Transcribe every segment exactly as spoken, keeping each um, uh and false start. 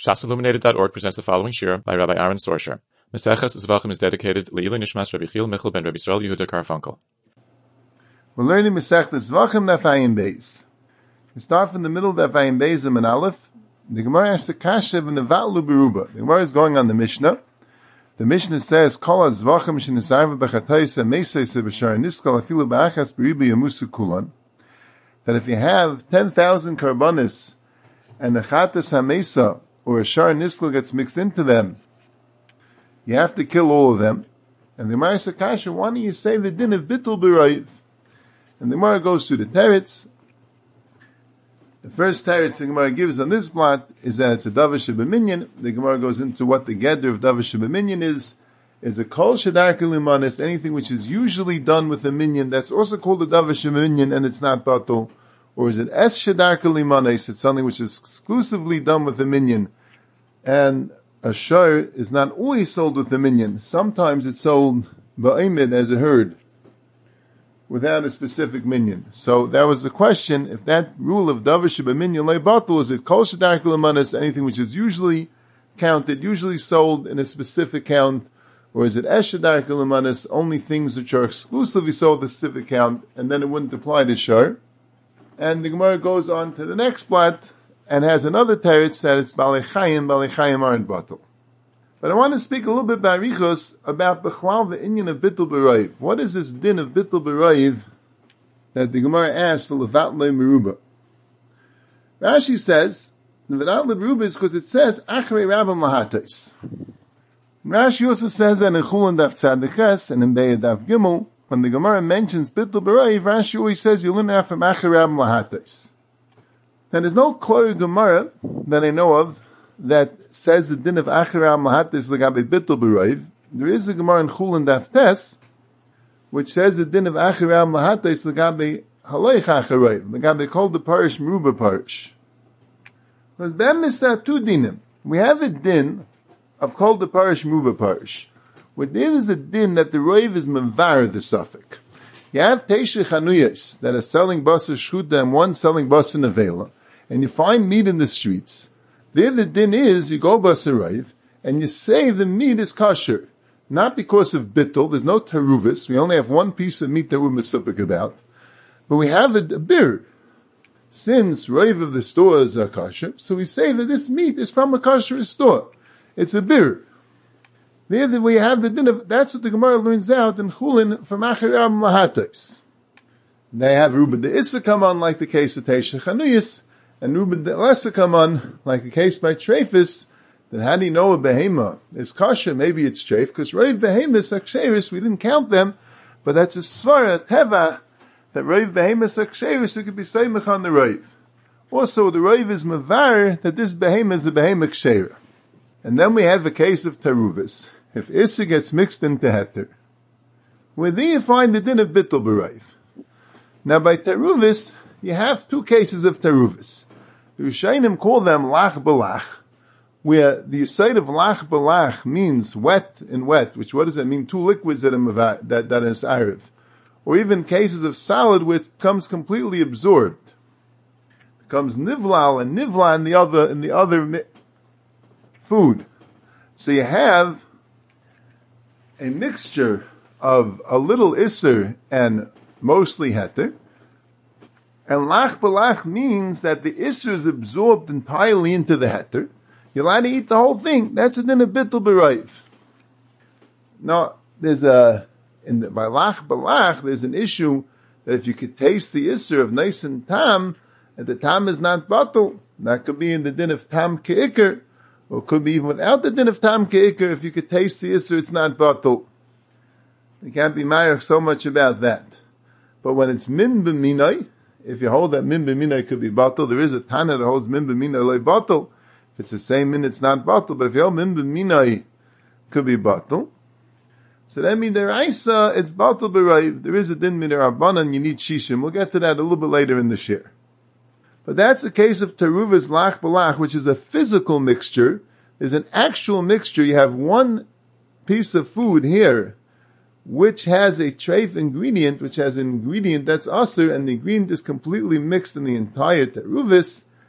Shas Illuminated dot org presents the following shir by Rabbi Aaron Sorsher. Meseches Zvachim is dedicated Le'ilui Nishmas Rabbi Chil Michal ben Rabbi Yisrael Yehuda Karfunkel. We're learning Masechet Zvachim Daf Ayin Beis. We start from the middle of Daf Ayin Beis and Aleph. The Gemara asks the Kashev and the Vatlu Beruba. The Gemara is going on the Mishnah. The Mishnah says, Kol HaZvachim Shenisarva B'Chatayis HaMeisais B'Shar Niskal Afilu B'Achas B'Riba Yamusu Kulan. That if you have ten thousand karbanis and a Chatas HaMesa or a Shar Niskal gets mixed into them, you have to kill all of them. And the Gemara says, Kasha, why don't you say the din of Bittul B'Raiv? And the Gemara goes through the teretz. The first teretz the Gemara gives on this plot is that it's a Davar Shebeminyan. The Gemara goes into what the Geder of Davar Shebeminyan is. Is a Kol Shadar Kilimanis, anything which is usually done with a minyan, that's also called a Davar Shebeminyan and it's not Batul. Or is it Es Shadar Kilimanis, it's something which is exclusively done with a minyan. And a shar is not always sold with a minyan. Sometimes it's sold ba'imid as a herd, without a specific minyan. So that was the question, if that rule of Davar Shebeminyan lay batul, is it Kol Shadar Kilimanis, anything which is usually counted, usually sold in a specific count, or is it Es Shadar Kilimanis, only things which are exclusively sold in a specific count, and then it wouldn't apply to shar. And the Gemara goes on to the next plot, and has another teretz that it's Balei Chayim, Balei Chayim aren't batul. But I want to speak a little bit by Arichos about Bechlal, the Inyan of Bittul B'Raiv. What is this din of Bittul B'Raiv that the Gemara asks for Levat Le Meruba? Rashi says, Levat Le Meruba is because it says, Achrei Rabban Lahates. Rashi also says that in Chulin Daf Tzadiches and in Be'er Daf Gimel, when the Gemara mentions Bittul B'Raiv, Rashi always says, you learn it from Achrei Rabban Lahates. Now there's no Klor Gemara that I know of that says the din of Achrei Rabban Lahates L'gabe Bittul B'Raiv. There is a Gemara in Chulin Daf Tes, which says the din of Achrei Rabban Lahates L'gabe Haleich Achrei, L'gabe Kol the Parish Meruba Parish. But then there's two dinim. We have a din of Kol the Parish Meruba Parish. Where there is a din that the Raiv is Mevar the Suffolk. You have Teisha Chanuyas that are selling basar shchuta and one selling basar nevela, and you find meat in the streets. There the din is, you go basar raiv, and you say the meat is kosher. Not because of bittul, there's no teruvis, we only have one piece of meat that we're mesupik about. But we have a, a bir. Since raiv of the stores are kosher, so we say that this meat is from a kosher store. It's a bir. There we have the din of, that's what the Gemara learns out in Chulin from Achrei Rabban Lahates. They have Ruben de Issa come on like the case of Teisha Chanuyas, and Ruben de Lessa come on like the case by Trefus, that how do you know a behema is kosher? Maybe it's treif, because Reiv behemis aksheris, we didn't count them, but that's a svara, teva, that Reiv behemis aksheris, it could be seimach on the Reiv. Also, the Reiv is mavar, that this behema is a behema kshera. And then we have the case of teruvis. If Issa gets mixed into heter, where there you find the din of Bittul B'Raiv. Now by teruvis, you have two cases of teruvis. The Rishayim call them lach b'lach, where the side of lach b'lach means wet and wet, which what does that mean? Two liquids that are, that, that is Arif. Or even cases of solid where it comes completely absorbed. It becomes nivlal and nivla in the other, in the other mi- food. So you have a mixture of a little isser and mostly heter. And lach b'lach means that the isser is absorbed entirely into the heter. You're allowed to eat the whole thing. That's a din of Bittul B'Raiv. Now, there's a, in the, by lach b'lach, there's an issue that if you could taste the isser of nice and tam, and the tam is not batul, that could be in the din of tam ke'ikr, or it could be even without the din of tam ke'ikr, if you could taste the isser, it's not batul. You can't be married so much about that. But when it's min b'minai, if you hold that min b'minai could be batul, there is a tana that holds min b'minai like batul. If it's the same min, it's not batul. But if you hold min b'minai could be batul. So that means deraisa, it's batul b'raiv. There is a din mid'Rabbanan, you need shishim. We'll get to that a little bit later in the shir. But that's the case of teruvis lach b'lach, which is a physical mixture. There's an actual mixture. You have one piece of food here, which has a treif ingredient, which has an ingredient that's aser, and the ingredient is completely mixed in the entire teruvis,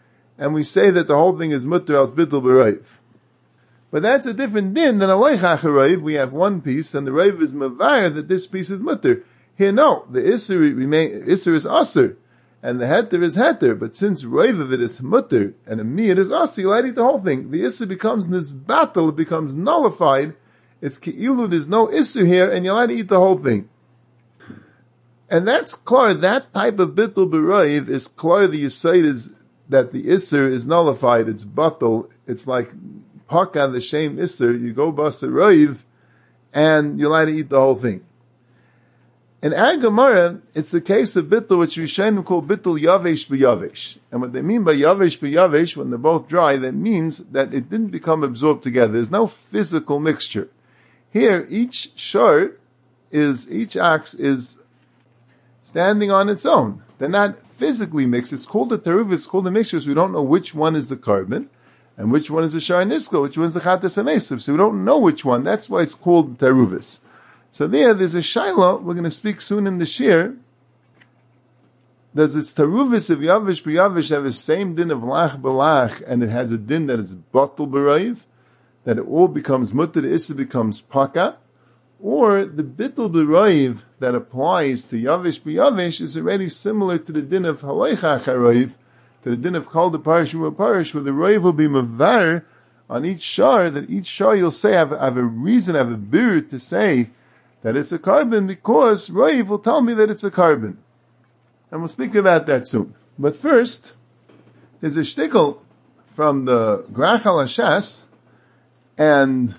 and we say that the whole thing is mutter als bittul b'roiv. But that's a different din than a loichach roiv. We have one piece, and the roiv is mevayer that this piece is mutter. Here, no, the isser remain isser is aser, and the heter is heter. But since roiv of it is mutter and a miyad is aser, you let eat the whole thing. The isser becomes nisbatel, it becomes nullified. It's keilu, there's no isser here, and you're allowed to eat the whole thing. And that's clear. That type of bittul b'roiv is clear. The yisaid is that the isser is nullified. It's batel. It's like paka the shame isser. You go bust a roiv, and you're allowed to eat the whole thing. In our Gemara, it's the case of bittul, which Rishonim call bittul yavesh b'yavesh. And what they mean by yavesh b'yavesh, when they're both dry, that means that it didn't become absorbed together. There's no physical mixture. Here, each shor is, each ox is standing on its own. They're not physically mixed. It's called a teruv, it's called a mixture, so we don't know which one is the carbon, and which one is the shor nisko, which one is the chatas amesav. So we don't know which one. That's why it's called teruvis. So there, there's a shaila, we're going to speak soon in the shir. Does its teruvis of yavish b'yavish have the same din of lach b'lach, and it has a din that is batul b'raiv, that it all becomes mutter, the issa becomes paka, or the bittul b'raiv that applies to yavish b'yavish is already similar to the din of haleichach haraiv, to the din of kol de parish uva parish, where the raiv will be mavar on each shar, that each shar you'll say, I have, I have a reason, I have a bir to say that it's a carbon, because raiv will tell me that it's a carbon. And we'll speak about that soon. But first, there's a shtickle from the Grach al Hashas, and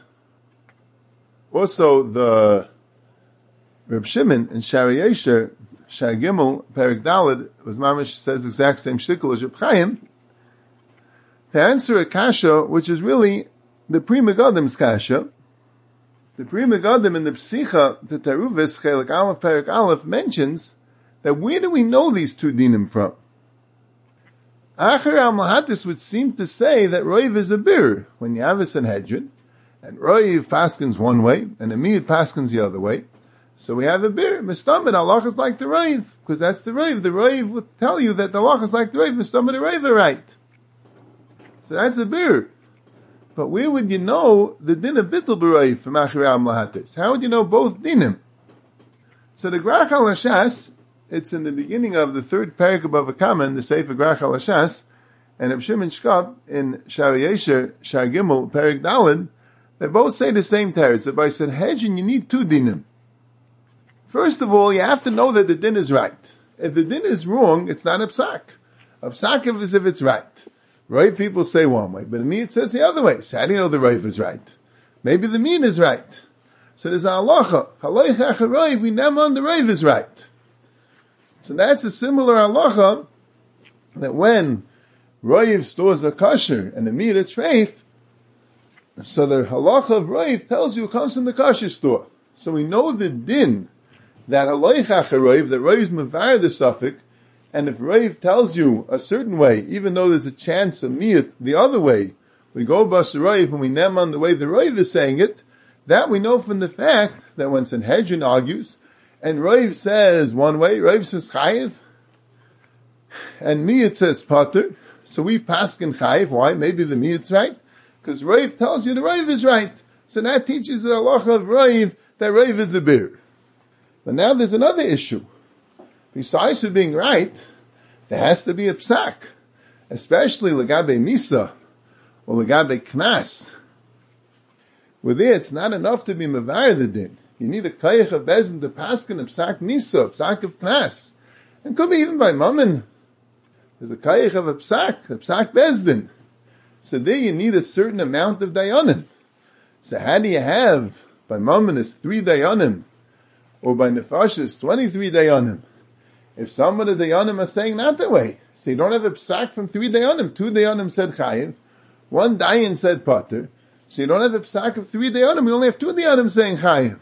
also the Reb Shimon in Shari Yesher, Shar Gimel, Perik Daled, was mamish says the exact same shtickle as Reb Chaim, to answer a kasha, which is really the Pri Megadim's kasha. The Pri Megadim in the Psicha, the Teruvis, Chelik Aleph, Perik Aleph, mentions that where do we know these two dinim from? Acher al-Mahatis would seem to say that Roiv is a bir, when you have a Sanhedrin, and Roiv paskins one way, and Amid paskins the other way. So we have a bir. Mistamid, Allah is like the Roiv, because that's the Roiv. The Roiv would tell you that the Allah is like the Roiv, Mistamid the Roiv are right. So that's a bir. But where would you know the din of bittul b'roiv from Acher al-Mahatis? How would you know both dinim? So the Grach al Hashas, it's in the beginning of the third parak above a comma in the Sefer Grach al Hashas, and Reb Shimon Shkab in Shari Yesher, Shar Gimel, Parak Daled, they both say the same teretz. That by Sanhedrin you need two dinim. First of all, you have to know that the din is right. If the din is wrong, it's not a psak. A psak is if it's right. Right people say one way, but in me it says the other way. So how do you know the Rav is right? Maybe the mean is right. So there's a halacha. Halaychach Rav, we never on the Rav is right. So that's a similar halacha that when Rav stores a kosher and the meat a treif, so the halacha of Rav tells you it comes from the kosher store. So we know the din that halaychach Rav, that Rav is mevar the suffix, and if Rav tells you a certain way, even though there's a chance of miyut the other way, we go bus Rav and we nem on the way the Rav is saying it, that we know from the fact that when Sanhedrin argues, and Rav says one way, Rav says chayiv, and miyut says pater, so we paskin chayiv. Why? Maybe the miyut's right, because Rav tells you the Rav is right. So that teaches the halacha of Rav that Rav is a bir. But now there's another issue. Besides for being right, there has to be a psak, especially legabe misa or legabe knas. With it, it's not enough to be mevar the din. You need a kayach of bezin to paskin a psak misa, a psak of knas. It could be even by mammon. There's a kayach of a psak, a psak bezdin. So there you need a certain amount of dayanim. So how do you have, by mammon is three dayanim, or by nefesh is twenty-three dayanim? If some of the dayanim are saying not that way, so you don't have a psak from three dayanim. Two dayanim said chayiv, one dayan said pater, so you don't have a psak of three dayanim, you only have two dayanim saying chayiv.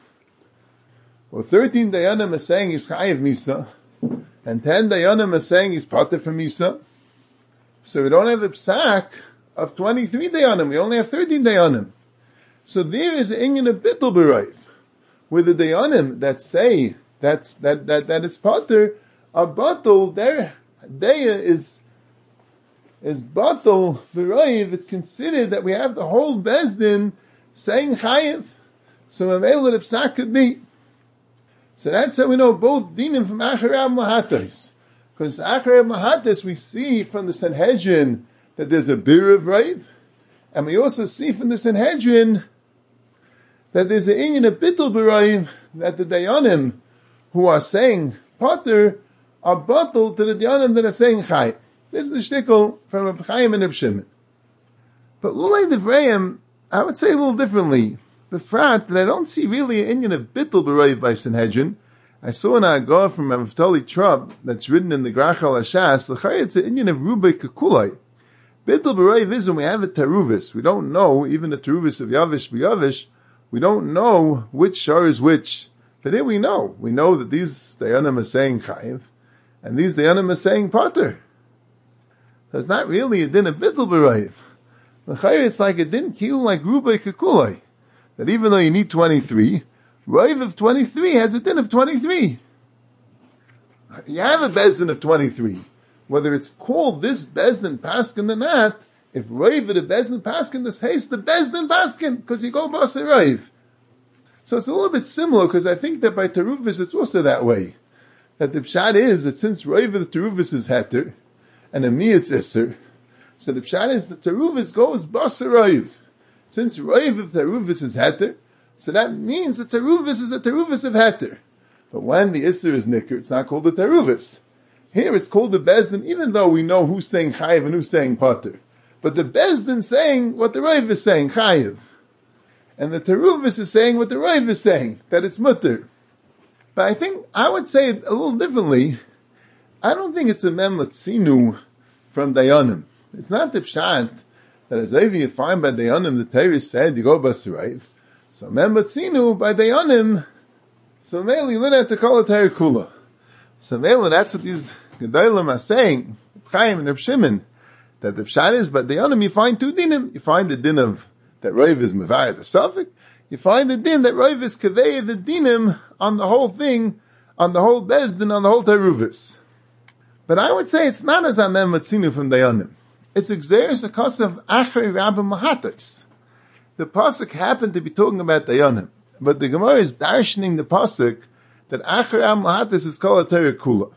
Or thirteen dayanim are saying he's chayiv misa, and ten dayanim are saying he's pater from misa. So we don't have a psak of twenty-three dayanim, we only have thirteen dayanim. So there is an inyan of bittul b'raiv, where the dayanim that say that's, that, that, that it's pater, a batul, their daya is is batal v'roiv, it's considered that we have the whole Bezdin saying chayiv. So Mamela Psak could be. So that's how we know both dinim from Acharab Lahatis. Because Acharab Lahatis we see from the Sanhedrin that there's a bir of Raiv, and we also see from the Sanhedrin that there's an inyan of Bittul B'Raiv, that the Dayanim who are saying Potter are batal to the Dayanim that are saying Chayiv. This is the shtickle from Reb Chaim and Reb Shimon. But Lulei Devrayim, I would say a little differently. Befrat, that I don't see really an inyan of Bittul B'Raiv by Sanhedrin. I saw an Agah from Naftali Trub that's written in the Grachal Hashas, l'chayr it's an inyan of Rubai Kakulai. Bittul B'Raiv is when we have a Teruvis. We don't know, even the Teruvis of Yavish B'Yavish, we don't know which shar is which. But here we know. We know that these Dayanim are saying Chayiv, and these Dayanim are saying Potter. So it's not really a din of Bittul B'Raiv. L'chayr it's like a din kill like Rubai Kakulai. That even though you need twenty-three, Raiv of twenty-three has a din of twenty-three. You have a Bezdin of twenty-three. Whether it's called this Bezdin Paskin or not, if Raiv of the Bezdin Paskin, this hates the Bezdin Paskin, because you go Basa Raiv. So it's a little bit similar, because I think that by Teruvis it's also that way. That the Pshat is that since Raiv of the Teruvis is Heter, and a Mi it's Isser, so the Pshat is that Teruvis goes Basa Raiv. Since Raiv of Teruvis is Heter, so that means that Teruvis is a Teruvis of Heter. But when the Isser is Nicker, it's not called a Teruvis. Here it's called the Bezdin, even though we know who's saying Chayiv and who's saying Potter. But the Bezdin saying what the Raiv is saying, Chayiv. And the Teruvis is saying what the Raiv is saying, that it's Mutter. But I think, I would say it a little differently. I don't think it's a Memlatzinu from Dayanim. It's not the Pshat that as if you find by Dayanim, the Torah said, you go Basaraiv. So Memlatzinu by Dayanim, so mainly you learn how to call it Torah Kula. So mainly that's what these Gedolim are saying, Chaim and Reb Shimon, that the Pshat is, but Dayanim you find two dinim. You find the din of that Raiv is Mevar the Suffolk. You find the din that Raiv is Kaveh the dinim on the whole thing, on the whole Bezdin, on the whole Teruvis. But I would say it's not as Amem Matzinu from Dayanim. It's Exeris Akas of Achrei Rabba Mahatais. The Pasuk happened to be talking about Dayanim, but the Gemara is darshaning the Pasuk that Achrei Rabba Mahatais is called a Torah Kula.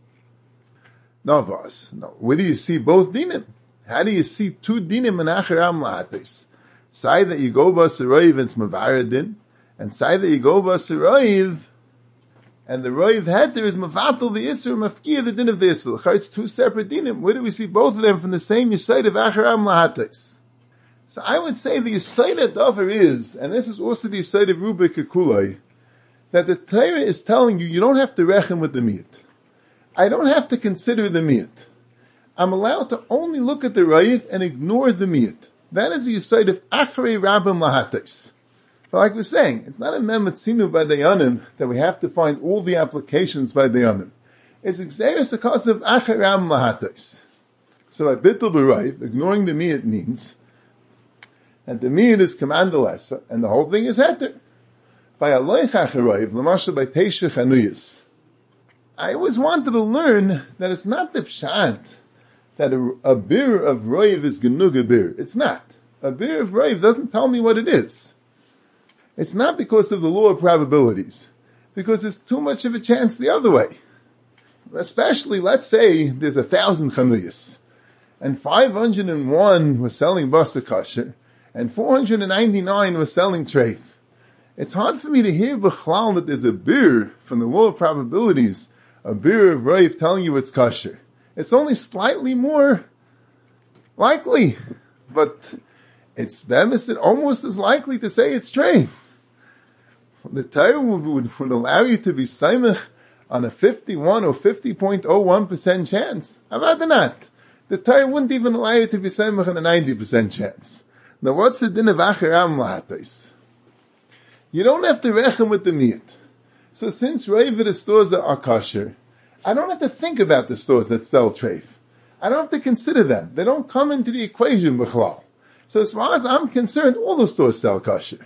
No, Vos. No. Where do you see both dinim? How do you see two dinim in Achrei Rabba Mahatais? Say that you go Basaraiv and it's Mavaradin, and say that you go Basaraiv and the Raiv Heter is Mavatal the Isser, Mafkia the din of the Isser. It's two separate dinim. Where do we see both of them from the same Yisayt of Acharab Lahatais? So I would say the Yisayt of Dover is, and this is also the Yisayt of Rubai Kekulai, that the Torah is telling you, you don't have to reckon with the meat. I don't have to consider the meat. I'm allowed to only look at the Raiv and ignore the meat. That is the Yisayt of Achrei Rabbim Lahatais. But like we're saying, it's not a Mematzinu by Dayanim that we have to find all the applications by Dayanim. It's Exeris Akas of Achrei Rabbim Lahatais. So by Bittul B'Raiv, ignoring the Miyat means that the Miyat is Command Alessa, and the whole thing is Heter. By Aloich Acharaiv, Lamasha by Pesach Anuyas. I always wanted to learn that it's not the Pshat that a, a beer of Raiv is Genuga beer. It's not. A beer of Raiv doesn't tell me what it is. It's not because of the law of probabilities. Because there's too much of a chance the other way. Especially, let's say, there's a thousand Chanuyas. And five hundred one was selling Basa Kasher. And four hundred ninety-nine was selling Treif. It's hard for me to hear B'chlal that there's a beer from the law of probabilities, a beer of Raiv telling you it's Kasher. It's only slightly more likely, but it's almost as likely to say it's Treif. The Torah would, would, would allow you to be Saimach on a fifty-one or fifty point zero one percent chance. How about that? The Torah wouldn't even allow you to be Saimach on a ninety percent chance. Now what's the din of Acharab Lahatais? You don't have to reckon with the meat. So since Raiv the stores are kosher, I don't have to think about the stores that sell treif. I don't have to consider them. They don't come into the equation b'chlal. So as far as I'm concerned, all the stores sell kosher.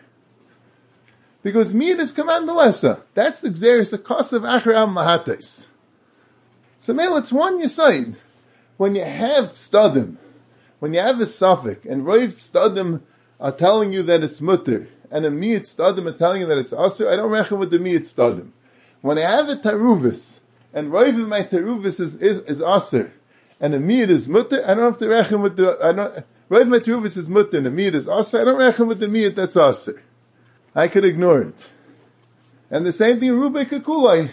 Because meat is command lesser. That's the Xeris, the cost of Acharab Lahatais. So now it's one Yisayid. when you have tztadim, when you have a suffix, and roiv tztadim are telling you that it's mutter, and a miyat tztadim are telling you that it's aser, I don't reckon with the miyat tztadim. When I have a taruvis, and roiv of my taruvis is, is, is aser, and a miyat is mutter, I don't have to reckon with the, I don't, roiv my taruvis is mutter, and a miyat is aser, I don't reckon with the miyat that's aser. I could ignore it. And the same thing, Rubei Kakulai.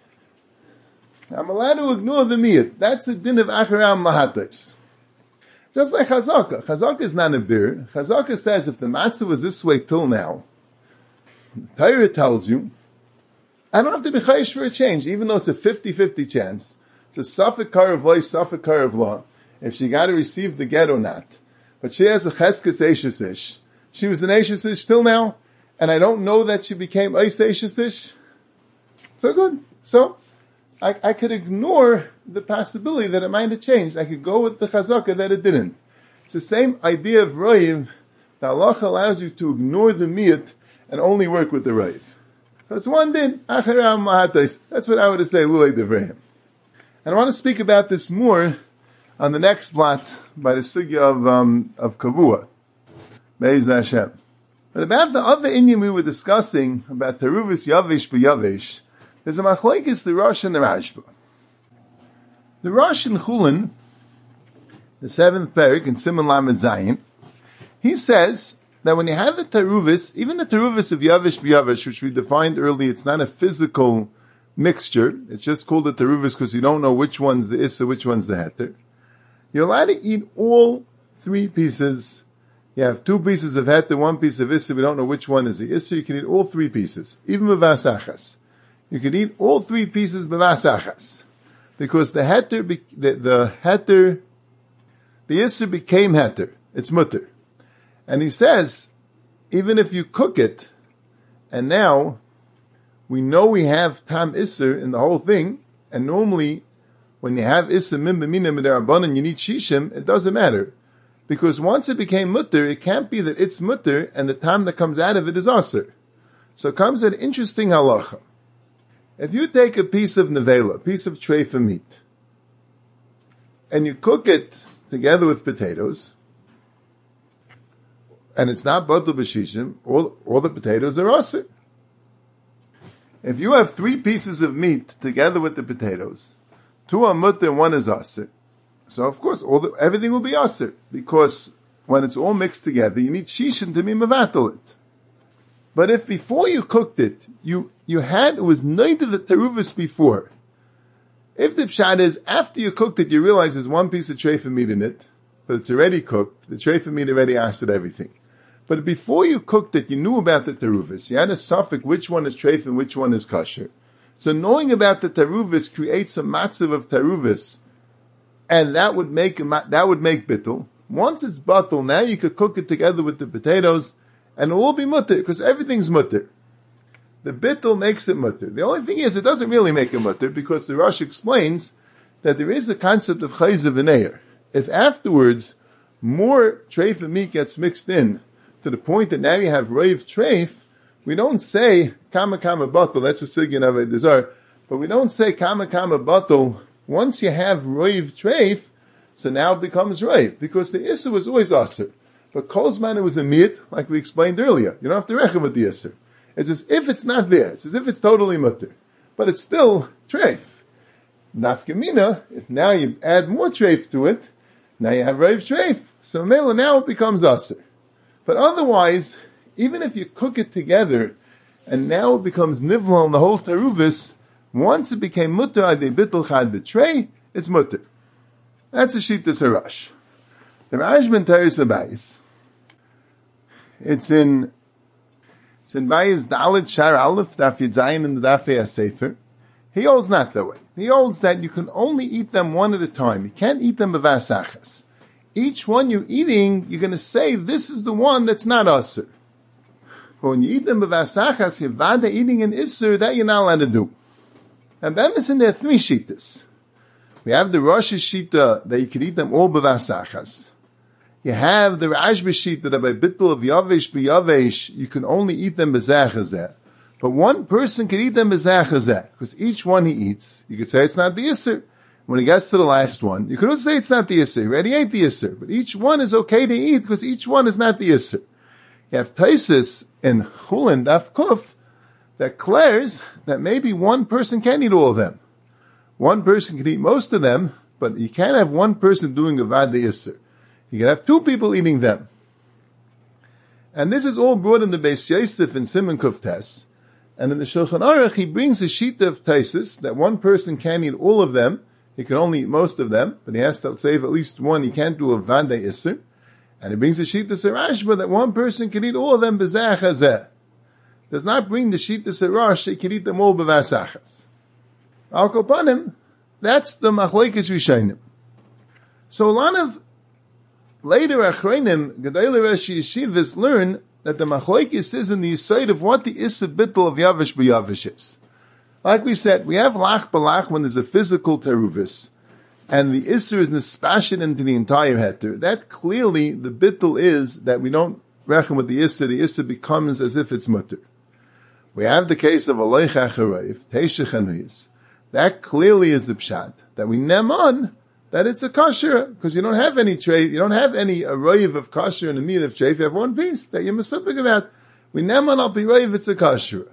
I'm allowed to ignore the miyat. That's the din of Acharam Mahatais. Just like Chazaka. Chazaka is not a bir. Chazaka says if the matzah was this way till now, the Torah tells you, I don't have to be chayish for a change, even though it's a fifty-fifty chance. It's a suffix kar of voice, suffix kar of law, if she got to receive the get or not. But she has a cheskes eishes ish. She was an eishes ish till now, and I don't know that she became eis eishes ish. So good. So, I, I could ignore the possibility that it might have changed. I could go with the chazaka that it didn't. It's the same idea of roiv. The halacha allows you to ignore the miyat and only work with the roiv. That's one din. Acharam mahatais. That's what I would say. Lulei devrehim. And I want to speak about this more on the next blot by the sugya of um, of kavua. Be'ez Hashem. But about the other inyan we were discussing about teruvis yavish b'yavish. There's a machlekes, the Rosh and the Rashba. The Rosh in Chulin, the seventh parak in Siman Lamed Zayin, he says that when you have the teruvis, even the teruvis of Yavish b'Yavish, which we defined earlier, it's not a physical mixture. It's just called a teruvis because you don't know which one's the issa, which one's the heter. You're allowed to eat all three pieces. You have two pieces of heter, one piece of issa. We don't know which one is the issa. You can eat all three pieces, even b'vasachas. You can eat all three pieces b'vasachas. Because the heter, be, the, the heter, the isser became heter. It's mutter. And he says, even if you cook it, and now, we know we have tam isser in the whole thing, and normally, when you have isser min b'mina mid'arabanan and you need shishim, it doesn't matter. Because once it became mutter, it can't be that it's mutter, and the tam that comes out of it is aser. So comes an interesting halacha. If you take a piece of nevela, a piece of treifa meat, and you cook it together with potatoes, and it's not batul b'shishim, all, all the potatoes are aser. If you have three pieces of meat together with the potatoes, two are mutter and one is aser, so of course all the, everything will be aser, because when it's all mixed together, you need shishim to be mevatel it. But if before you cooked it, you, you had, it was neither the teruvis before. If the pshat is, after you cooked it, you realize there's one piece of treifa meat in it, but it's already cooked, the treifa meat already asked everything. But before you cooked it, you knew about the teruvis. You had a suffix, which one is treifa and which one is kosher. So knowing about the teruvis creates a matzav of teruvis, and that would make, a, that would make bittul. Once it's bittul, now you could cook it together with the potatoes, and it will be mutter, because everything's mutter. The bittul makes it mutter. The only thing is, it doesn't really make it mutter, because the Rosh explains that there is a concept of chayza v'neir. If afterwards, more treif and meat gets mixed in, to the point that now you have reiv treif, we don't say, kama kama batul, that's a sigin of a desire, but we don't say kama kama batul, once you have reiv treif, so now it becomes reiv, because the issa was always aser. But kolzman it was a miyat, like we explained earlier. You don't have to reckon with the yisr. It's as if it's not there. It's as if it's totally mutter. But it's still treif. Nafkamina, if now you add more treif to it, now you have reiv treif. So mela now it becomes aser. But otherwise, even if you cook it together, and now it becomes nivla on the whole teruvis, once it became mutter adei bittul chad b'trei, it's mutter. That's a shittas harash. The Rashba Teres Abayis. It's in, it's in Bayis Dalit Shar Aleph, Daf Yud Zayin in the Daf HaSefer. He holds not that way. He holds that you can only eat them one at a time. You can't eat them b'vasachas. Each one you're eating, you're going to say, this is the one that's not Asur. But when you eat them b'vasachas, you're vada eating an Isur, that you're not allowed to do. And B'emesin, there are three shittas. We have the Rosh Shita, that you can eat them all b'vasachas. You have the Rashba sheet that by bittul of yavish b'yavish, you can only eat them b'zachazeh. But one person can eat them b'zachazeh, because each one he eats, you could say it's not the Isser. When he gets to the last one, you could also say it's not the Isser. He already ate the Isser. But each one is okay to eat because each one is not the Isser. You have Taisis in Chulin Daf Kuf that declares that maybe one person can eat all of them. One person can eat most of them, but you can't have one person doing a Vad Isser. You can have two people eating them. And this is all brought in the Beis Yosef in Siman Kuf Tes. And in the Shulchan Aruch, he brings a sheet of Taisis that one person can eat all of them. He can only eat most of them, but he has to save at least one. He can't do a Vad Isser. And he brings a sheet of Rashba that one person can eat all of them b'zeh chazeh. Does not bring the sheet of Rash, he can eat them all b'vasachas. Al Kopanim, that's the Machlokes Rishonim. So a lot of later Achronim, Gedolei Rashi Yeshivas, learn that the Machlokes is in the side of what the Issa Bittul of Yavish b'Yavish is. Like we said, we have Lach Balach when there's a physical teruvis, and the Isser is nispashin into the entire heter. That clearly, the Bittul is that we don't reckon with the Isser, the Isser becomes as if it's mutter. We have the case of Aloich Acharev, Teishech Anuyis. That clearly is the pshat, that we nem on, that it's a kosher, because you don't have any treif, you don't have any arroiv of kosher and a meat of treif, you have one piece that you're mesupik about. We nem on al piroiv, it's a kosher.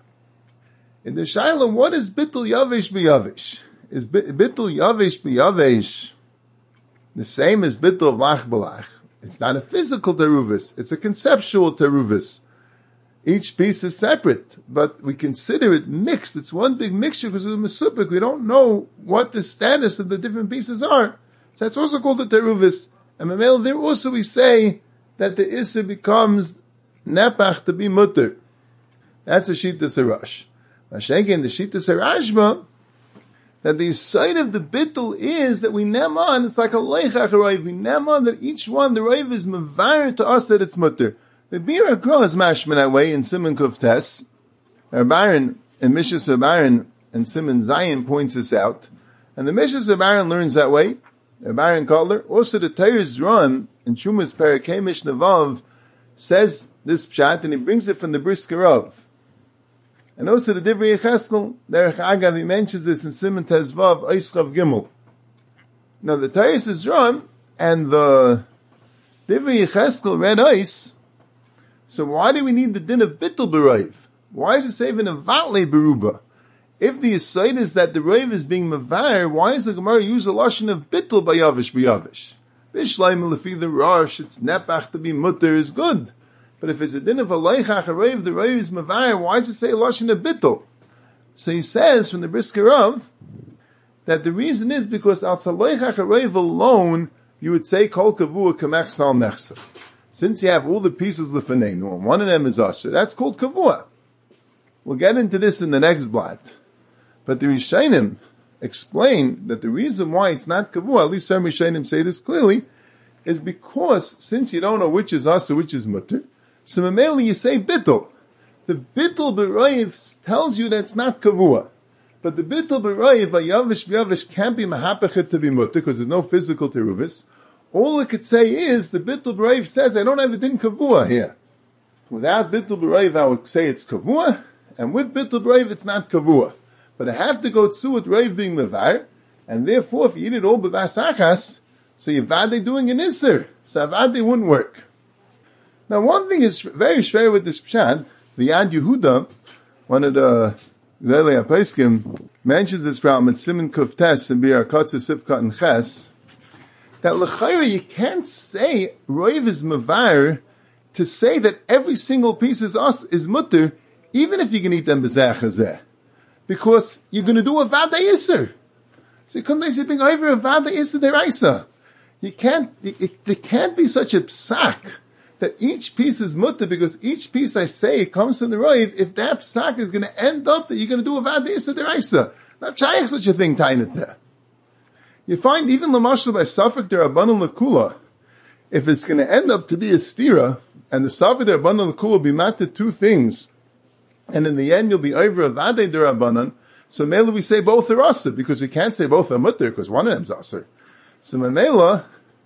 In the Shaila, what is Bittul Yavish b'Yavish? Is Bittul Yavish b'Yavish the same as Bittul Lach B'Lach? It's not a physical teruvis, it's a conceptual teruvis. Each piece is separate, but we consider it mixed. It's one big mixture because of the mesupik. We don't know what the status of the different pieces are. So that's also called the teruvis. And Mamel, there also we say that the Isser becomes nepach to be mutter. That's a Shita Sarash. Mashenkin, the Shita Sarashma, that the side of the bittul is that we nem on, it's like a leichach roiv, we nem on that each one, the roiv is mevar to us that it's mutter. The Bir Akro is mashman that way in Siman Kuf Tes. Baron, in Mishas Baron, and Siman Zion points this out. And the Mishas Baron learns that way. Baron Kotler. Also the Teir's Ron, in Shumas Parakeh Mishnavav, says this pshat, and he brings it from the Briskerov. And also the Divrei Yecheskel, Derech Agav, he mentions this in Siman Tezvav, Eischav Gimel. Now the Teir's is drawn, and the Divrei Yecheskel read ice. So why do we need the din of Bittul B'Raiv? Why is it saving a Vatle Beruba? If the aside is that the Raiv is being Mavar, why is the Gemara use a Lashon of Bittul B'Yavish B'Yavish? Bishleim Lefi the Rosh, it's Nepach to be Mutter is good. But if it's a din of a Leichach a Raiv, the Raiv is Mavar, why does it say Lashon of Bittul? So he says from the Briskerov that the reason is because al Saleichach a Raiv alone, you would say Kol Kavua Kamech Sal Mechsa. Since you have all the pieces lefaneinu, and one of them is usher, that's called kavua. We'll get into this in the next blot. But the Rishonim explain that the reason why it's not kavua, at least some Rishonim say this clearly, is because since you don't know which is usher, which is mutter, so mameli you say bittul. The bittul b'roiv tells you that it's not kavua. But the bittul b'roiv by yavish b'yavish can't be mahapachet to be mutter, because there's no physical teruvis. All it could say is, the Bittul B'Raiv says, I don't have a din kavua here. Without Bittul B'Raiv, I would say it's kavua, and with Bittul B'Raiv, it's not kavua. But I have to go to with Raiv being mevar, and therefore, if you eat it all b'vasachas, so you're vade doing an isser, so vade wouldn't work. Now, one thing is very shver with this pshat, the Yad Yehuda, one of the Gedolei HaPoskim, mentions this problem in Siman Kuf Tes and Bir Kotze Sifkat and Ches, that l'chayra you can't say roiv is mavar to say that every single piece is us is mutter, even if you can eat them b'zeh chazeh, because you're going to do a vada yisser. So you couldn't say being over a vada yisser deraisa. You can't. It, it, there can't be such a psak that each piece is mutter because each piece I say comes from the roiv. If that psak is going to end up that you're going to do a vada yisser deraisa, not trying such a thing, tainet there. You find even Lamashal by Safek Derabanan Lakula, if it's going to end up to be a stira, and the Safek Derabanan Lakula will be matted two things, and in the end you'll be over a Vade Derabanan, so Mela we say both are Asr, because we can't say both are Mutter, because one of them's Asr. So Mela,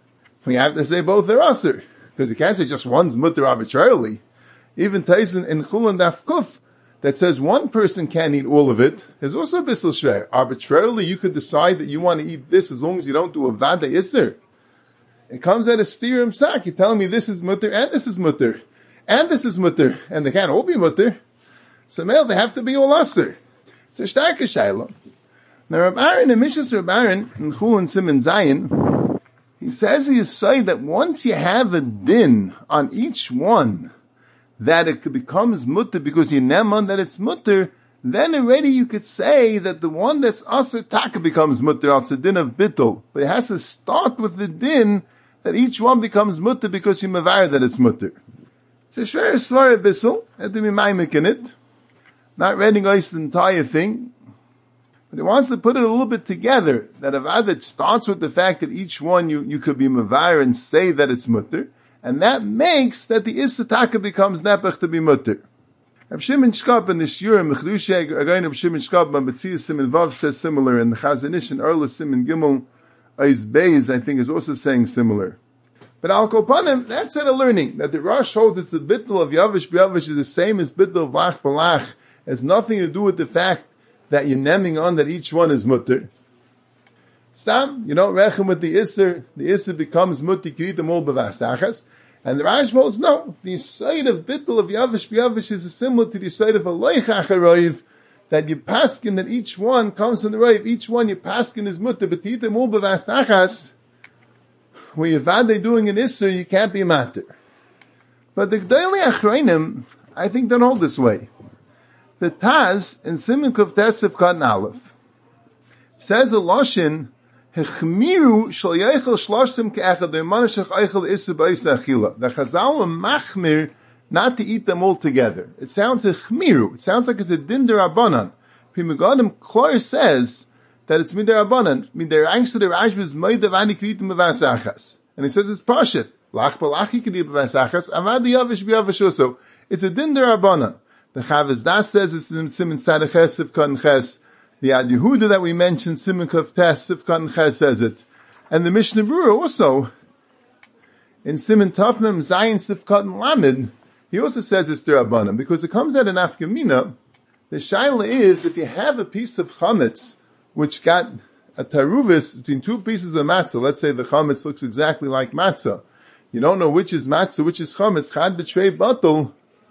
we have to say both are Asr, because you can't say just one's Mutter arbitrarily. Even Tyson in Chulun Daf Kuf, that says one person can't eat all of it is also a bissel shver. Arbitrarily, you could decide that you want to eat this as long as you don't do a vada isser. It comes out of stirum sak. You're telling me this is mutter and this is mutter. And this is mutter. And they can't all be mutter. So male, they have to be all usser. It's a starke shaila. Now Rab Aaron, in Mishas Rab Aaron, in Chulin Siman Zayin, he says he is saying that once you have a din on each one, that it becomes mutter because you neman that it's mutter, then already you could say that the one that's aser taka becomes mutter, it's a din of bittul. But it has to start with the din that each one becomes mutter because you mavar that it's mutter. It's a shver slur bissel, had to be maimik in it. Not reading the entire thing, but he wants to put it a little bit together, that avad it starts with the fact that each one you, you could be mavar and say that it's mutter, and that makes that the issa taka becomes nepech to be mutter. Reb Shimon Shkop in the Shiur, Mechdushe, again Reb Shimon Shkop, but Betzia Siman Vav says similar, and the Chazon Ish and Erla Siman Gimel, Eis Beis, I think is also saying similar. But Al Kopanim, that's a learning, that the Rosh holds it's the bittul of Yavish B'Yavish is the same as bittul of Lach B'Lach. It has nothing to do with the fact that you're nemming on that each one is mutter. Stam, you don't reckon with the Isser, the Isser becomes mutter kiritam ol b'vasachas. And the Rash holds, no, the side of bittul of Yavish B'Yavish is similar to the side of a Leichach HaRoiv, that you paskin that each one comes in the Roiv, each one you paskin is mutter, but kiritam ol b'vasachas, when you're vade doing an Isser, you can't be matter. But the G'dayli Achreinim, I think don't hold this way. The Taz in Siman Kuf Tesef Katan Aleph says a loshin hechmiru shal yechel shloshtem keechad de'manashach eichel issa b'isa achila. The Chazal machmir not to eat them all together. It sounds hechmiru. It sounds like it's a din derabanan. Pimigadim Klor says that it's midarabanan. Midar angst der Rashba is meidav ani kritim b'vasachas, and he says it's pashit. Lach b'lachi kritim b'vasachas avad yavish b'yavish also. It's a din derabanan. The Chavez Das says it's in Siman Sadech Sif Katan Ches. The Ad Yehuda that we mentioned, Siman Kuf Tes Sif Katan Ches says it. And the Mishnah Berurah also, in Siman Tov Mem Zayin Sif Katan Lamed, he also says it's Derabanan, because it comes out in Afkamina. The shaila is, if you have a piece of chametz, which got a taruvis between two pieces of matzah, let's say the chametz looks exactly like matzah, you don't know which is matzah, which is chametz, chad b'trei batul,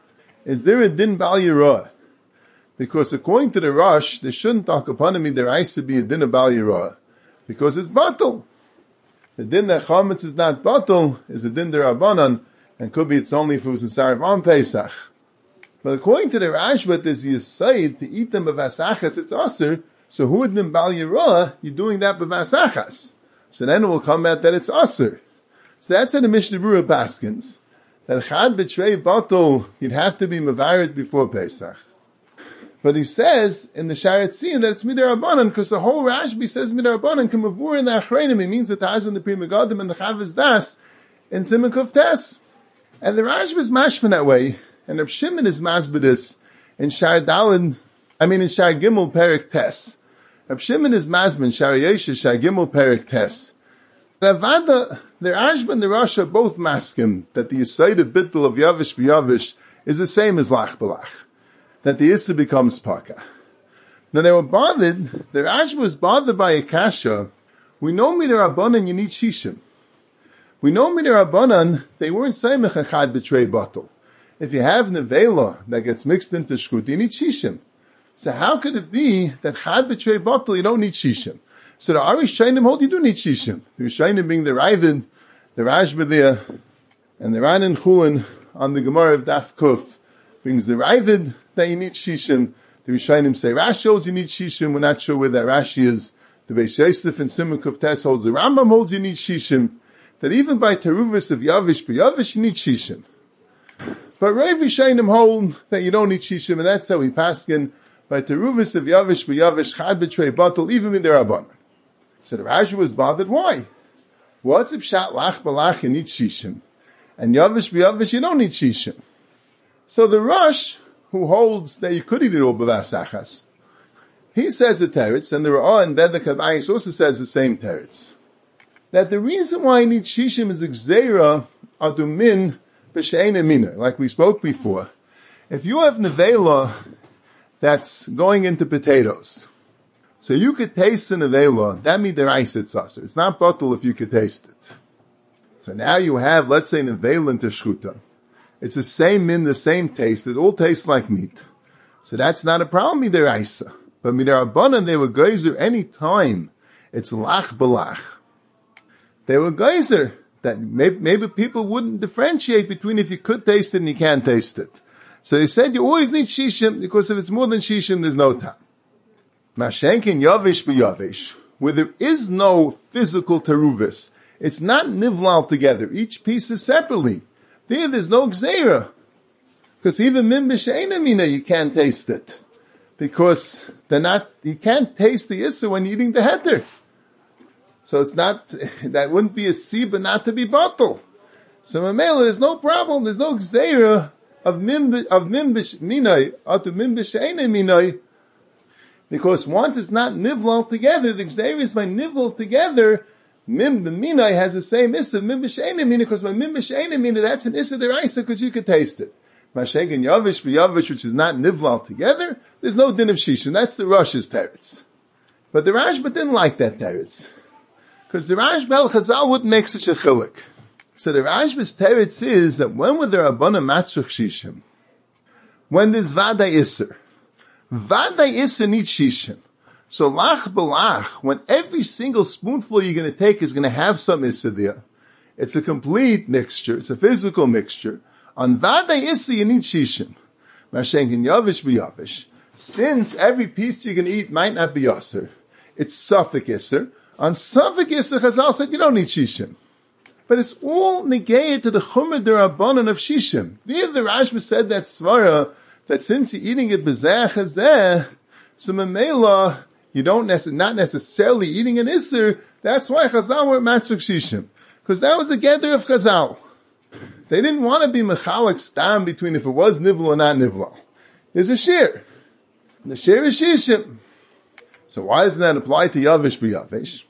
is there a din bal yirah? Because according to the Rosh, they shouldn't talk upon him, there has to be a din of bal yirah. Because it's batul. The din that chametz is not batul is a din derabanan, and could be it's only if it was in Sarav on Pesach. But according to the Rashba, there's yisayid to eat them b'vasachas, it's aser, so who would din bal yirah, you're doing that b'vasachas. So then it will come out that it's aser. So that's how the Mishnah Berurah paskins. That chad b'trei batul, you'd have to be mevared before Pesach. But he says in the Sharet Tziyun that it's midarabanan, because the whole Rashbi says midarabanan, kamavur in the achreinim, it means that the Taz and the Pri Megadim and the Chavez Das in Siman Kuf Tes. And the Rashbi is mashman that way, and Reb Shimon is masbedis in Shar Dalin, I mean in Shar Gimel Perik Tes. Reb Shimon is masman, Shar Yesha, Shar Gimel Perik Tes. Ravada, the Rashba and the Rosh are both maskim that the Yisayid bittul of Yavish b'Yavish is the same as Lach b'Lach. That the Issa becomes Paka. Now they were bothered, the Rashba was bothered by a kasha. We know Midar Rabbanan you need Shishim. We know Midar Rabbanan, they weren't saying Mechachad b'trei batul. If you have Nevela that gets mixed into Shkut, you need Shishim. So how could it be that Chad b'trei batul you don't need Shishim? So the Arish Shainim hold you do need Shishim. The Shainim being the Ravid, the Rashba there, and the Ran and Chulin on the Gemara of Daf Kuf brings the Ravid that you need Shishim. The Rishayim say Rashi holds you need Shishim. We're not sure where that Rashi is. The Beis Yosef and Siman Kuf Tes holds the Rambam holds you need Shishim. That even by Teruvis of Yavish b'Yavish you need Shishim. But Rav Rishayim hold that you don't need Shishim, and that's how we paskin by Teruvis of Yavish b'Yavish Chad b'Trei batul even in the Rabbanan. So the Rashi was bothered. Why? What's if Shat Lach b'Lach you need Shishim, and Yavish b'Yavish you don't need Shishim? So the Rosh, who holds that you could eat it all b'vasachas, he says the teretz, and the Ra'ah and Bedek Habayis also says the same teretz, that the reason why you need Shishim is Gzeira adumin b'she'ein emina, like we spoke before. If you have nevela that's going into potatoes. So you could taste an avela, that means the rice it's usher. It's not bottle if you could taste it. So now you have, let's say, an avela into shchuta. It's the same min, the same taste. It all tastes like meat. So that's not a problem, midiraisa. But midarabanan, they were geyser any time. It's lach belach. They were geyser. That maybe, maybe people wouldn't differentiate between if you could taste it and you can't taste it. So they said you always need shishim, because if it's more than shishim, there's no time. Mashenkin yavish b'yavish, where there is no physical teruvis. It's not nivlal together. Each piece is separately. There, there's no gzeira. Because even min b'she'ena mina, you can't taste it. Because they're not, you can't taste the issa when you're eating the heter. So it's not, that wouldn't be a siba not to be bottled. So Mamela, there's no problem, there's no gzeira of min, of min b'she'ena, or to min b'she'ena mina, because once it's not nivlal together, the gzeira is by nivlal together. Mim b'minai has the same issa, mim b'she'ena mina, because by mim b'she'ena mina, that's an issa deraisa, because you could taste it. Mashenkin yavish b'yavish, which is not nivlal together, there's no din of shishin. That's the Rosh's teretz. But the Rashba didn't like that teretz. Because the Rashba El Chazal wouldn't make such a chilik. So the Rashba's teretz is that when were there abana matzrach shishim? When there's vada isser. Vada isser needs shishim. So lach belach, when every single spoonful you're going to take is going to have some isser there. It's a complete mixture. It's a physical mixture. On vada isser you need shishim. Mashenkin yavish b'yavish. Since every piece you're going to eat might not be yasser, it's suffik isser. On suffik isser, Chazal said you don't need shishim. But it's all negated to the chumah derabanan of shishim. The the Rashba said that svara, that since you're eating it b'zeh chazeh, so memela, you don't necess- not necessarily eating an isser, that's why Chazal were matzuk shishim. Because that was the gather of Chazal. They didn't want to be mechalek stam between if it was nivla or not nivla. There's a shir. The shir is shishim. So why doesn't that apply to yavish b'yavish?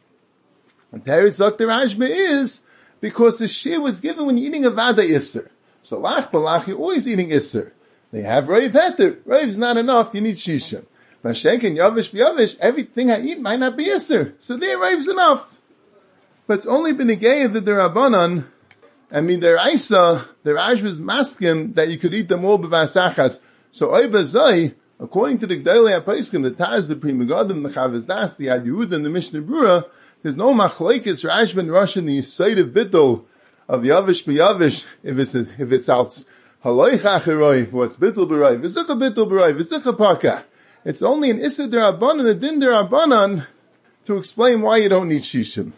And Teretz Doctor Rashba is because the shir was given when you're eating a vada isser. So lach balach, you're always eating isser. They have reiv heter. Reiv's not enough, you need shishim. Mashenkin yavish b'yavish, everything I eat might not be isser. So there reiv's enough. But it's only been a gay of the derabanan. I mean, the Raisa, the Rashba's maskim that you could eat them all b'vasachas. So oiba zay, according to the Gdolei HaPoskim, the Taz, the Pri Megadim, the Chavez Das, the Ad Yehuda, and the Mishnah Brura, there's no machlekes Rashba and Rosh in the Yisayid of Bittul of Yavish b'Yavish, if it's, a, if it's out, Haloich Acheroi, what's Bittul b'Roi, V'zicha Bittul b'Roi, V'zicha Paka. It's only an Issa Derabanan, a Din Derabanan, to explain why you don't need Shishim.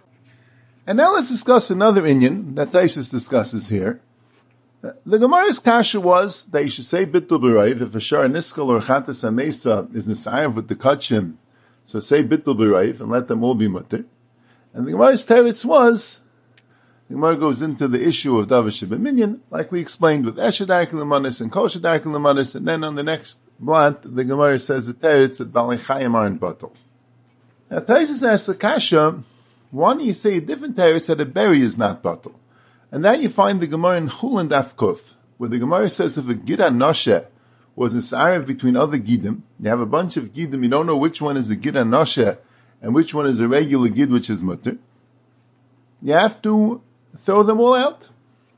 And now let's discuss another inyan that Taisus discusses here. The Gemara's kasha was that you should say Bittul b'Roi, if a Shar Niskal or Chatas HaMesa is Nisayev with the Kachim, so say Bittul b'Roi and let them all be mutter. And the Gemara's teretz was, the Gemara goes into the issue of Davish B'Minyan, like we explained with Eshedark L'manis and Kol Shedark L'manis, and then on the next blot, the Gemara says the teretz that Balei Chayim aren't Batul. Now Taisus asks the kasha, why don't you say a different teretz that a berry is not Batul? And then you find the Gemara in Chul and Daf Kuf, where the Gemara says if a Gida Noshe was in Sa'arav between other Gidim, you have a bunch of Gidim, you don't know which one is the Gida Noshe and which one is the regular Gid, which is Mutter, you have to throw them all out.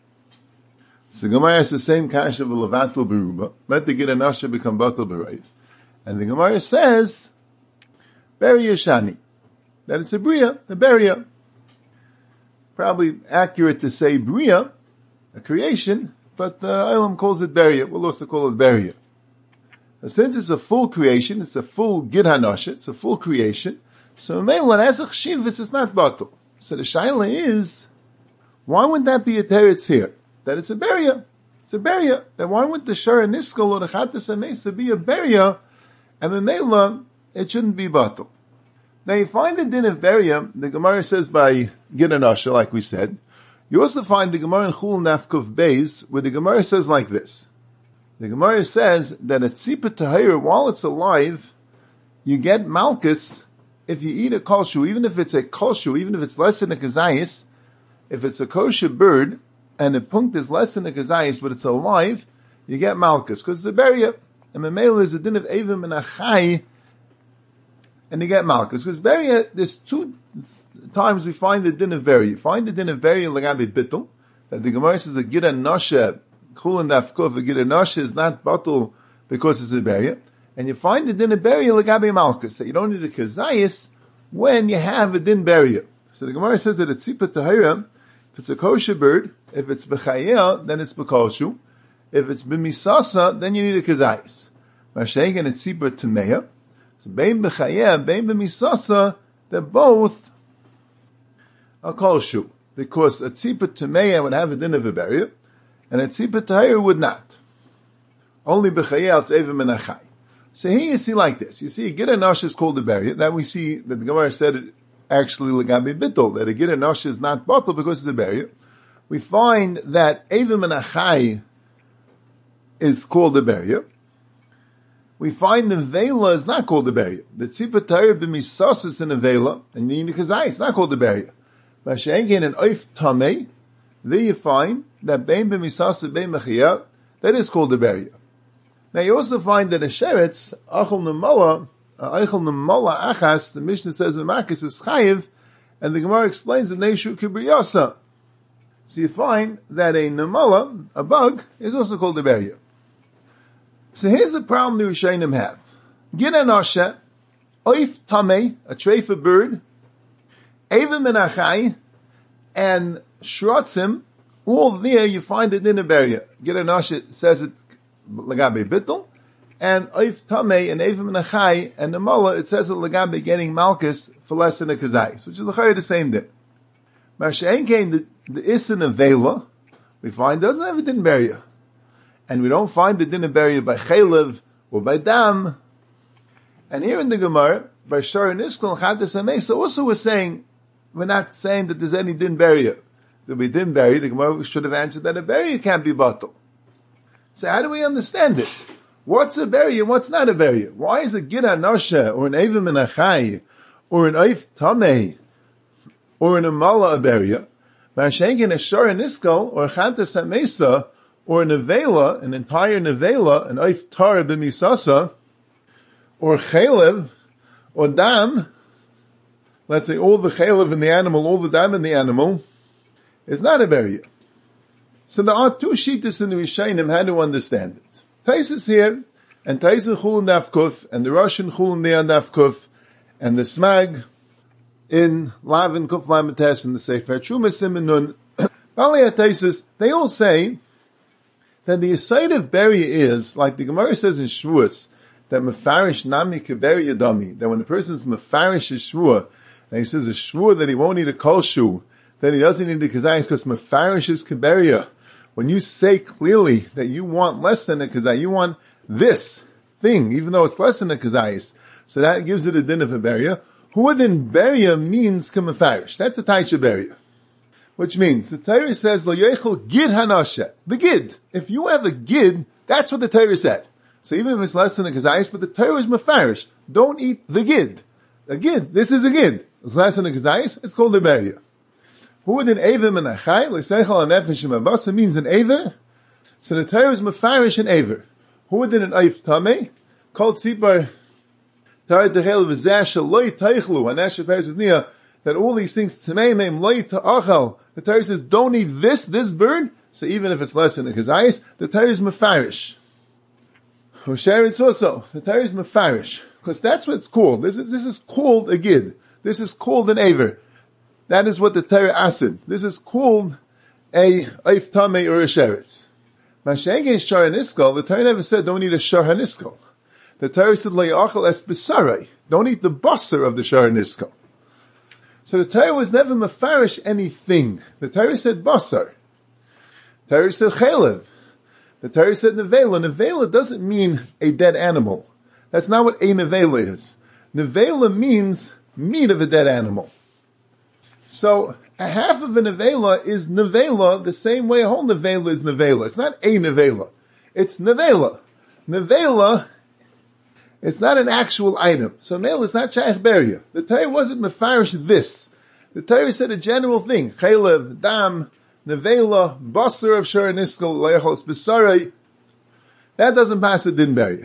So the Gemara has the same kash of a Levatul Beruba, let the Gida Noshe become Batul Bereiv. And the Gemara says, Beri Yeshani, that it's a Bria, a Beria. Probably accurate to say Bria, a creation, but the uh, Olam calls it Beria. We'll also call it Beria. Since it's a full creation, it's a full Gid Hanoshe, it's a full creation, so Meilan as a Chshivus is not Batul. So the Shaila is, why wouldn't that be a teretz here? That it's a Beria. It's a Beria. Then why wouldn't the Shara Niskal or the Chatas HaMesa be a Beria, and Meilan, it shouldn't be Batul? Now you find the din of Beria, the Gemara says by Gid Hanoshe, like we said. You also find the Gemara in Chul Nafkuf Beis, where the Gemara says like this. The Gemara says that at Tzipa Tahir, while it's alive, you get Malchus if you eat a kolshu, even if it's a kolshu, even if it's less than a kazayis, if it's a kosher bird, and the punkt is less than a kazayis, but it's alive, you get Malchus, because it's a Beria. and Memela is a din of Evim and Achai, and you get Malchus. Because Beria, there's two times we find the din of Beria. You find the din of Beria Lagabi Bittul, that the Gemara says that Gida Noshe, Chul and Dafkuf, a Gida Noshe is not Batul because it's a Beria. And you find the din of Beria Lagabi Malchus, that you don't need a Kazayas when you have a din Beria. So the Gemara says that it's Tzipa Tahira, if it's a kosher bird, if it's B'chayel, then it's B'koshu. If it's B'misasa, then you need a Kazayas. Mashagan, it's Tzipa Tameya. So Bein B'chayel, Bein B'misasa, they're both a koshu. Because a Tzipa Tameya would have a din of a Beria, and a Tzipa Tahira would not. Only B'chayel, it's Evim and Achai. So here you see like this. You see, Gida Noshe is called a Beria. That we see that the Gemara said it actually Lagabi Bittul, that a Gida Noshe is not Batul because it's a Beria. We find that Evim and Achai is called a Beria. We find the Vela is not called a Beria. The Tzipa Tahira b'misas is in a Vela, and the Yinikazai is not called a Beria. But She'engen and Oif Tamei, there you find that Bein b'misas and Bein Mechiyah, that is called a Beria. Now you also find that a sheretz, achol nemala, achol nemala achas, the Mishnah says in Makis is chayiv, and the Gemara explains the neshu kibriyasa. So you find that a nemala, a bug, is also called a beria. So here's the problem the Rishonim have. Gida Noshe, oif tamei, a treifa bird, evim and achai, and shrotzim, all there you find it in a beria. Gida Noshe says it Lagabe Bittul, and Oif Tamei and Evim and Achai and Nemala, it says that Lagabe getting Malchus for less than a Kazais, which is the same din. Masha'en came the, the Isin of Vela, we find doesn't have a din beria. And we don't find the din of beria by Chalev or by Dam. And here in the Gemara, by Shar and Iskal, Chadas HaMesa, also we're saying, we're not saying that there's any din beria. There'll be din beria, the Gemara should have answered that a beria can't be batal. So how do we understand it? What's a beria and what's not a beria? Why is a Gida Noshe or an Evim and Achai or an Oif Tamei or an Amala a beria? Mashenkin a Shar and Iskal or a Chantas HaMesa or a Nevela, an entire Nevela, an Oif Tara b'misasa or Chalev or Dam, let's say all the Chalev in the animal, all the Dam in the animal, is not a beria. So there are two shittas in the Rishonim how to understand it. Taisus here, and Taisus Chulun Dafkuf, and the Russian Chulun Neon Dafkuf, and the Smag in Lavin Kuf Lamates in the Sefer Truma Siman Nun. Balei Taisus, they all say that the aside of beria is, like the Gemara says in Shavuos, that mefarish nami keberia dami, that when a person is mefarish a shvua, and he says a shvua that he won't eat a kol shu, then he doesn't need a kazayis because mefarish is keberia. When you say clearly that you want less than a kazayis, you want this thing, even though it's less than a kazayis, so that gives it a din of a beria. Who then beria means kemefarish. That's a taisha beria. Which means, the Torah says, lo yechel gid hanashe. The gid. If you have a gid, that's what the Torah said. So even if it's less than a kazayis, but the Torah is mefarish. Don't eat the gid. A gid. This is a gid. It's less than a kazayis. It's called a beria. Who would an Eivim and Achai? L'seichel ha-nefesh ha-mabasa means an Eiver. So the Torah is mefarish an Eiver. Who would an Eif Tamei? Called Tzipar Tar Techel V'zeh Shaloi Teichlu Hanesh Peres Nia, that all these things Tamei Meim Loi Ta'achal. The Torah says don't eat this, this bird. So even if it's less than a Kazayis, the Torah is mefarish. Hosher it's also, the Torah is mefarish. Because that's what it's called. This is, this is called a Gid. This is called an Eiver. That is what the Torah asid. This is called a Eif Tamei or a Sheretz. Masha'en Shar HaNiskal, the Torah never said don't eat a Shar HaNiskal. The Torah said lo yachal es b'sarai. Don't eat the basar of the Shar HaNiskal. So the Torah was never mefarish anything. The Torah said basar. The Torah said chalev. The Torah said nevela. Nevela doesn't mean a dead animal. That's not what a nevela is. Nevela means meat of a dead animal. So a half of a nevela is nevela the same way a whole nevela is nevela. It's not a nevela. It's nevela. Nevela, it's not an actual item. So nevela is not shaykh beria. The Torah wasn't mefarish this. The Torah said a general thing. Chalev, dam, nevela, basar of shar niskal, leichos b'sarai. That doesn't pass a din beria.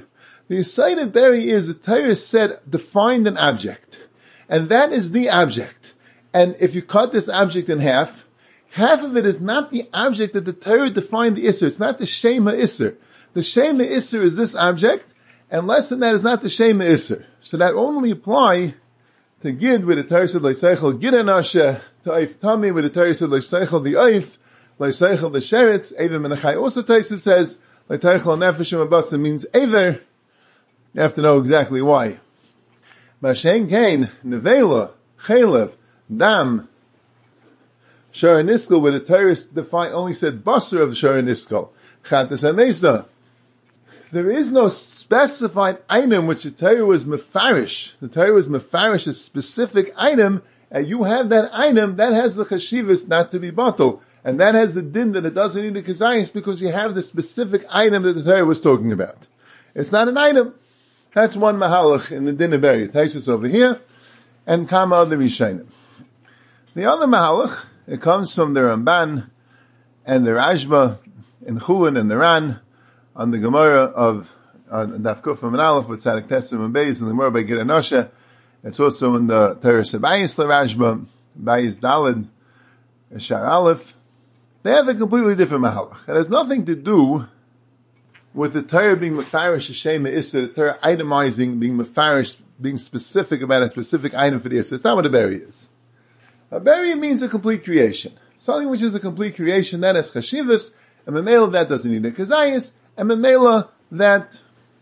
The aside of berry is the Torah said defined an object, and that is the object. And if you cut this object in half, half of it is not the object that the Torah defined the Isser. It's not the Shema Isser. The Shema Isser is this object, and less than that is not the Shema Isser. So that only apply to Gid, where the Torah said Leiseichel Gid Anashe, to Eif Tami, where the Torah said Leiseichel the Eif, Leiseichel the Sheretz. Eivim Menachai also Taisa says Leiteichel Nefeshim Abasa means Eiver. You have to know exactly why. Mashen Kain, Nevela, Chalev, Dam, Shara Niskel, where the Torah defined, only said Basar of Shara Niskel. Chantas HaMesa. There is no specified item which the Torah was mefarish. The Torah was mefarish, a specific item, and you have that item, that has the chashivas not to be bottled. And that has the din that it doesn't need a kazayis because you have the specific item that the Torah was talking about. It's not an item. That's one mahalach in the din of Beri. Taisus over here, and Kama of the Rishayim. The other mahalach, it comes from the Ramban and the Rashba in Chulin and the Ran on the Gemara of Daf Kuf and Aleph with Tzadik Tessim and Beis and the Gemara by Gid Anashe. It's also in the Torah Sebayis LaRashba, Bayis Dalid, Shar Aleph. They have a completely different mahalach. It has nothing to do with the Torah being mefarish Shema Issa, the Torah itemizing, being mefarish, being specific about a specific item for the Issa. It's not what a berry is. A berry means a complete creation. Something which is a complete creation, that has chashivas, and memela that doesn't need a kazayis, and memela that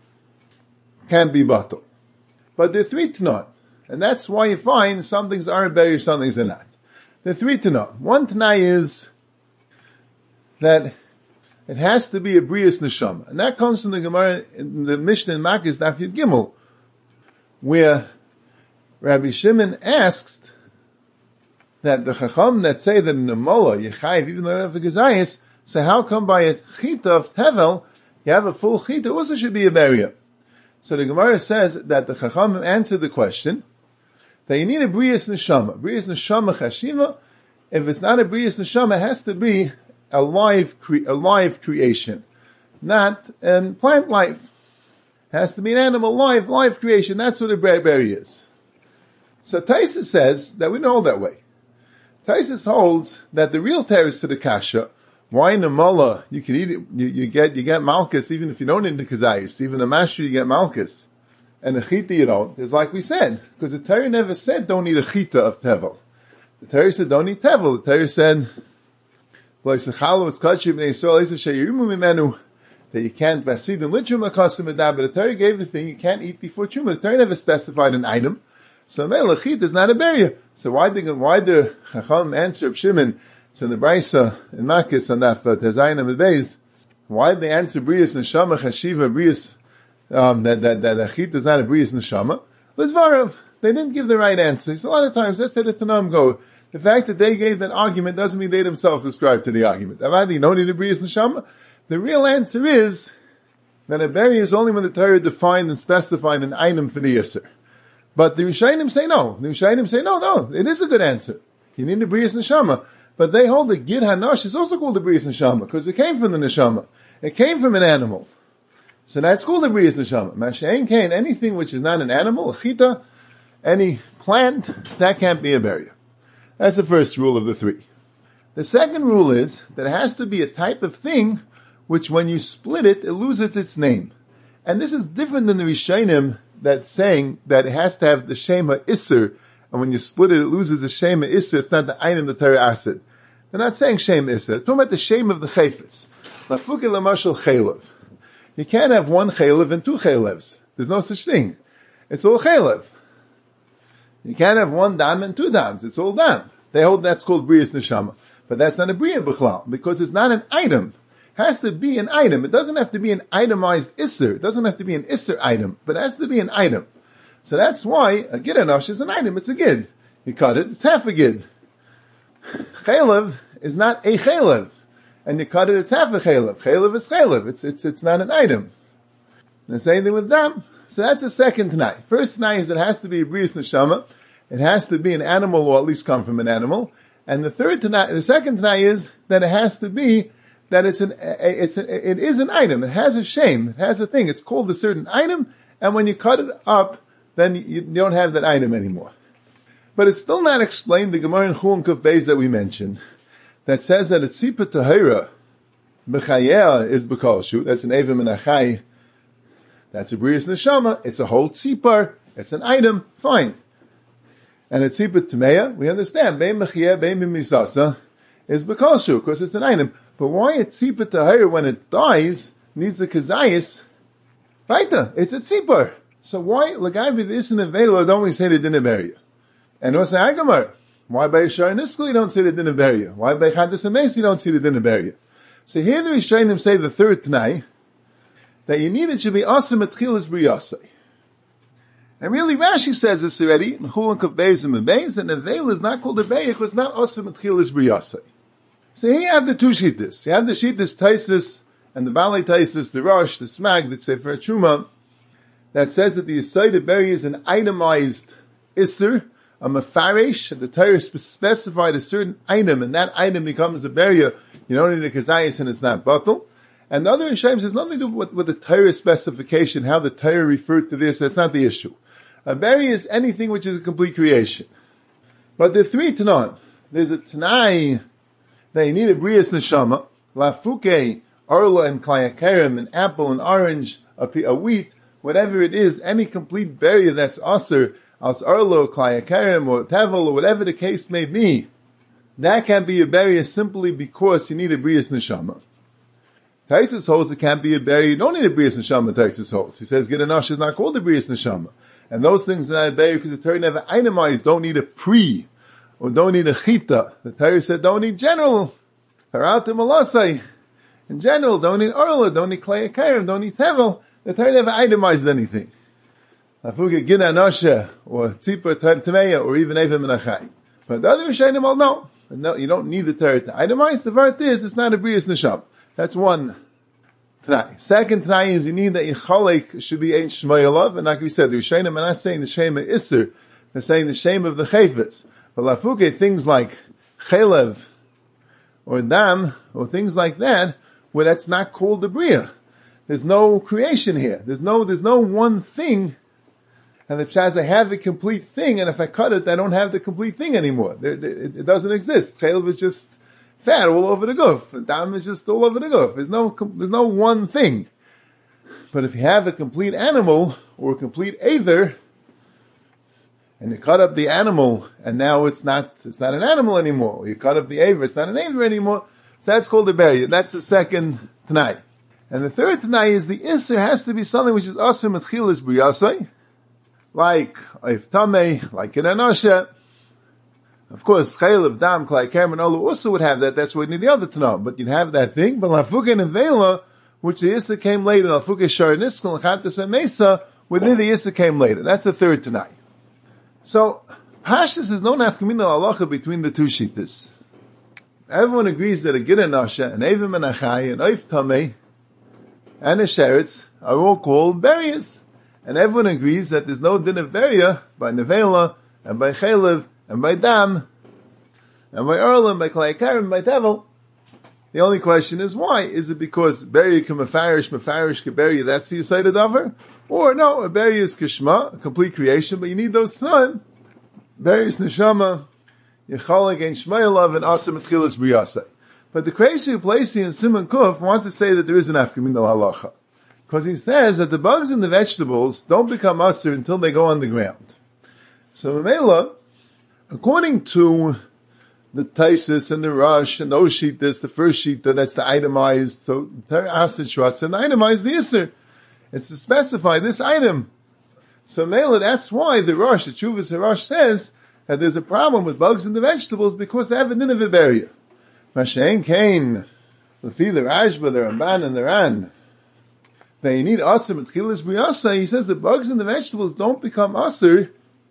can be bottled. But there are three tanot, and that's why you find some things are a berry, some things are not. There are three tanot. One tanai is that it has to be a brias neshama, and that comes from the Gemara in the Mishnah in Makis Daf Yud Gimel, where Rabbi Shimon asked that the Chacham that say that in the Mola Yechayiv even though you have a Gezayis, so how come by a chita of Tevel you have a full chita? Also should be a barrier. So the Gemara says that the Chacham answered the question that you need a brias neshama, brias neshama chashiva. If it's not a brias neshama, it has to be a live, cre- a live creation, not in plant life. It has to be an animal live, live creation. That's what a berry is. So Taisa says that we don't hold that way. Taisa holds that the real teres to the kasha, why in the mullah you can eat it, you, you get, you get malchus even if you don't eat the kazayis, even the mashu you get malchus, and the chita you don't, is like we said, because the Torah never said don't eat a chita of tevel. The Torah said don't eat tevel. The Torah said, that you can't basid and lichum akasim adab, but the Torah gave the thing you can't eat before chuma. The Torah never specified an item, so melachit is not a barrier. So why did why the Chacham answer of Shimon? So in the Brisa in Makis on that Tezayin and Beis, why did they answer brias neshama chashiva brias um, that that that achit is not a brias neshama? L'zvarav, they didn't give the right answer. So a lot of times that's how the Tanam go. The fact that they gave that argument doesn't mean they themselves ascribe to the argument. You don't need a brias neshama. The real answer is that a berry is only when the Torah defined and specified an item for the Yisr. But the Rishayim say no. The Rishayim say no, no, it is a good answer. You need a brias neshama. But they hold that Gid Hanash is also called the brias neshama because it came from the neshama. It came from an animal. So that's called the brias neshama. Masha'en kain, anything which is not an animal, a chita, any plant, that can't be a berry. That's the first rule of the three. The second rule is that it has to be a type of thing which when you split it, it loses its name. And this is different than the Rishonim that's saying that it has to have the Shema Isser, and when you split it, it loses the Shema Isser. It's not the item the Torah asked. They're not saying Shema Isser. They're talking about the Shema of the Chayfetz. Lafuke lamashal chaylev. You can't have one chaylev and two chaylevs. There's no such thing. It's all chaylev. You can't have one dam and two dams. It's all dam. They hold that's called brias neshama. But that's not a bria b'chlal, because it's not an item. It has to be an item. It doesn't have to be an itemized isser. It doesn't have to be an isser item, but it has to be an item. So that's why a gid enosh is an item. It's a gid. You cut it, it's half a gid. Chaylev is not a chaylev. And you cut it, it's half a chaylev. Chaylev is chaylev. It's, it's, it's not an item. And the same thing with dam. So that's the second t'nai. First t'nai is it has to be a brias neshama. It has to be an animal or at least come from an animal. And the third t'nai, the second t'nai is that it has to be that it's an, it's a, it is an item. It has a shame. It has a thing. It's called a certain item, and when you cut it up, then you, you don't have that item anymore. But it's still not explained, the Gemara in Chulin Kuf Beis that we mentioned, that says that a tzipah tahira, b'chayeh is b'kolshu, that's an evim and achai, that's a brias neshama, it's a whole tzipar, it's an item, fine. And a tzipah tameya, we understand, bein b'chayeh, bein b'misasa, is b'kolshu, because it's an item. But why a tzipah tahira, when it dies, needs a kazayis? Vaita, it's a tzipar. So why, l'gai b'dis and avelo, don't we say the din area? And what's the Agamar? Why by Yishar Niskal you don't say the din of Beria? Why by Chadis Ames you don't see the din of Beria? So here the Rishonim say the third Tanai, that you need it should be Asim Etchilas Briyasai. And really Rashi says this already, in Chulin Kuf Beis and Beis, that Nevel is not called a Beria because it's not Asim Etchilas Briyasai. So here you have the two Shittas. You have the Shittas Taisis, and the Balei Taisis, the Rosh, the Smag, the Sefer Truma, that says that the Yisai of Beria is an itemized Isser, a mafarish, the Torah specified a certain item, and that item becomes a beria. You don't need a kazayis, and it's not batal. And the other Rishonim says nothing to do with, with the Torah specification, how the Torah referred to this. That's not the issue. A beria is anything which is a complete creation. But there are three tanan. There's a tanai that you need a brias neshama, lafuke, arla, and klayakerim, an apple, an orange, a, a wheat, whatever it is, any complete beria that's aser, as arlo, klayakerim, or tevel, or whatever the case may be, that can be a beria simply because you need a brias neshama. Taisus holds it can't be a beria, you don't need a brias neshama, Taisus holds. He says, Gedanash is not called a brias neshama. And those things are not a beria because the Torah never itemized, don't need a pre, or don't need a chita. The Torah said, don't need general, paratim alasai. In general, don't need arlo, don't need klayakerim, don't need tevel. The Torah never itemized anything. Afuga gina nasha, or tzipah tameya, or even evim and achai. But the other Rishonim, well, no. No, you don't need the Torah to itemize. The vart is, it's not a brias nesham. That's one Tanai. Second Tanai is you need that Yichalek should be ein shmoyalav, and like we said, the Rishonim are not saying the shame of Isser, they're saying the shame of the Chayfetz. But lafuke, things like Chelev, or Dam, or things like that, where that's not called the Bria. There's no creation here. There's no, there's no one thing. And the Pshaz, I have a complete thing, and if I cut it, I don't have the complete thing anymore. It, it, it doesn't exist. Chaylev is just fat all over the goof. Dam is just all over the goof. There's no, there's no one thing. But if you have a complete animal, or a complete either, and you cut up the animal, and now it's not, it's not an animal anymore. You cut up the either, it's not an either anymore. So that's called a beria. That's the second Tanai. And the third Tanai is the Isser has to be something which is Asim Etchilas Briyasai, like Oif Tameh, like in Anosha. Of course, Chaylev, Dam, Klai, Kerem, and Olu also would have that. That's what we need the other to know. But you'd have that thing. But Lafuke and Vela, which the Issa came later, Lafuke Shar Niskal, Chantas and Mesa, within the Issa came later. That's the third tonight. So, Pashas is no nafkamina halacha between the two shittas. Everyone agrees that a Gid Anosha, an Evim and Achai, an Oif Tameh, and a Sheretz are all called berias. And everyone agrees that there's no din of beria by Nevela, and by Chaylev, and by Dam, and by Erla, and by Klaikar, and by Tevel. The only question is why? Is it because beria can mefarish, mefarish ke beria, that's the Yisayda Davar? Or no, a beria is kishma, a complete creation, but you need those time. Beria is neshama, yechalek ein shmayalav, and asim etchilas briyasai. But the Kreisi Uplesi in Simon Kuf wants to say that there is an afkamin al halacha. Because he says that the bugs in the vegetables don't become usher until they go on the ground. So Mamela, according to the Taisis and the Rush and those sheetas, the first sheet that's the itemized, so Asid Shratz, and the itemized the Isser. It's to specify this item. So Mamela, that's why the Rush, the Chuvas Rush says that there's a problem with bugs in the vegetables because they have a Nineveh barrier. Mashain Kain, the Lefi the Rashba, the Ramban, and the Ran. That you need aser etchilas briyasa. He says the bugs in the vegetables don't become aser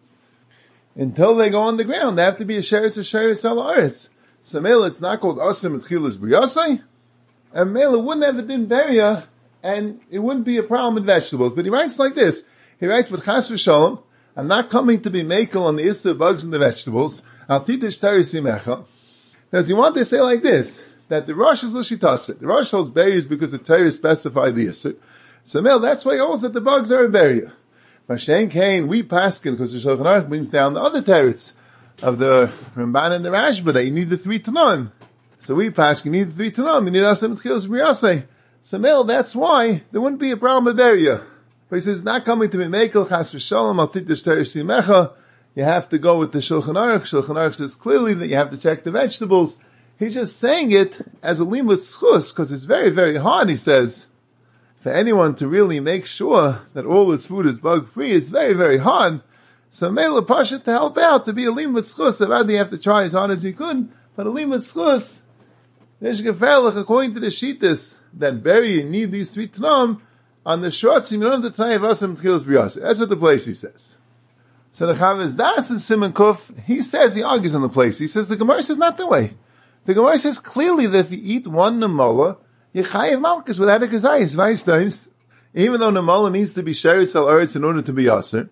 until they go on the ground. They have to be a sheretz, a sheretz al haaretz. So mele, it's not called aser etchilas briyasa, and mele wouldn't have a din beria, and it wouldn't be a problem with vegetables. But he writes like this. He writes, "But chas v'shalom, I'm not coming to be makel on the issue of bugs in the vegetables. Al titish tarisimecha." Does he want to say like this? that the Rosh is l'shitase. The Rosh holds berries because the Torah specified the Yisur. So Mel, that's why he holds that the bugs are a berry. Mashen Kain, we paskin, because the Shulchan Aruch brings down the other teretz of the Ramban and the Rashba that you need the three Tanaim. So we paskin, you need the three Tanaim, you need Asam Tchilas Briyasei. So Mel, that's why there wouldn't be a problem with berry. But he says, not coming to be Mekel, Chas V'Shalom, Al Titish Torah Simecha. You have to go with the Shulchan Aruch. Shulchan Aruch says clearly that you have to check the vegetables. He's just saying it as a limus schus, because it's very, very hard, he says, for anyone to really make sure that all his food is bug-free. It's very, very hard. So Mela Pasha to help out, to be a limus schus, about you have to try as hard as you could, but a limus schus, there's gefährlich, according to the Shittas, that berry you need these three tnom, on the short seam, you don't have to try Vasam Tchilas B'Yaseh. That's what the place he says. So the Chavis Das in Simon Kuf, he says, he argues on the place. He says the Gemara says not the way. The Gemara says clearly that if you eat one Namola, you chayiv Malkus without a Gazayis, Weiss, even though Namola needs to be Sheretz al Eretz in order to be Yasser.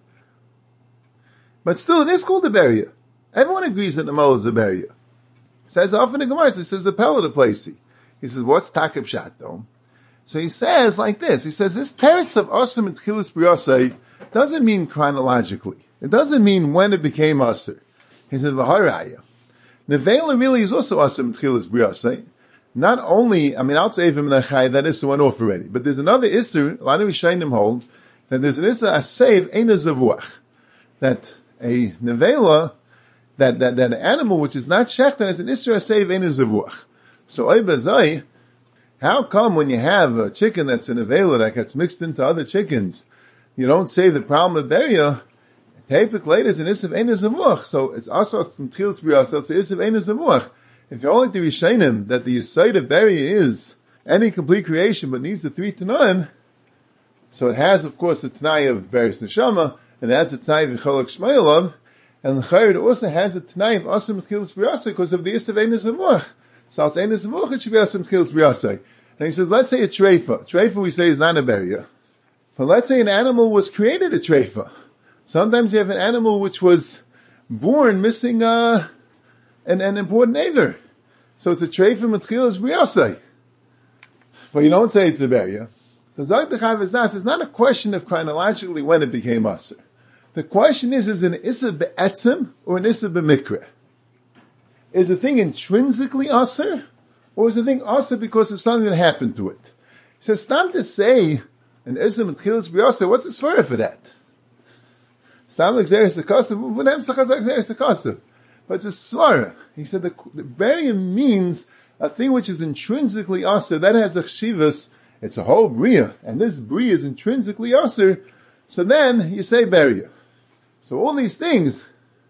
But still, it is called a Beria. Everyone agrees that Namola is a Beria. Says often the Gemara, it says the Pella to Placey. He says, what's Takib Shat though? So he says like this, he says, this teretz of Asam and Tchilas B'Yaseh doesn't mean chronologically. It doesn't mean when it became Asr. He said, V'haraya. Nevela really is also Asr M'tchilas B'Yaseh. Not only, I mean, outside of Menachai, that Isser went off already. But there's another Isser, a lot of Rishayim hold, that there's an Isser Asev Eina Zavuach. That a Nevela, that, that, that an animal which is not Shechtan is an Isser Asev Eina Zavuach. So, Oibazai, how come when you have a chicken that's a Nevela that gets mixed into other chickens, you don't say the problem of Beria? Tapik later is an Isav Eina Zavuach. So it's also from Tchilas B'Yaseh, it's Isav Eina Zavuach. If you're only to Rishayim that the Yisayid of Beria is any complete creation but needs the three Tanaim, so it has of course the Tanai of Beris Neshama, and it has the Tanai of Cholok Shmayelov, and the Chayr also has the Tanai of Asim Tchilas B'Yaseh because of the Isav Eina Zavuach. So it's Eina Zavuach, it should be Asim Tchilas B'Yaseh. And he says, let's say a Treifa. Treifa we say is not a Beria. But let's say an animal was created a Treifa. Sometimes you have an animal which was born missing uh, an, an important aver. So it's a treifa m'tchilas b'yaseh. But you don't say it's a beria. So Zayt the Chavis Das, it's not a question of chronologically when it became aser. The question is, is it an issa be'etzim or an issa be'mikra? Is the thing intrinsically aser? Or is the thing aser because of something that happened to it? He says, stam to say an issa m'tchilas b'yaseh, what's the svara for that? Stam exeris akasa, v'nem sachazak exeris akasa. But it's a svara. He said the, the beria means a thing which is intrinsically aser, that has a chshivas, it's a whole bria, and this bria is intrinsically aser, so then you say beria. So all these things,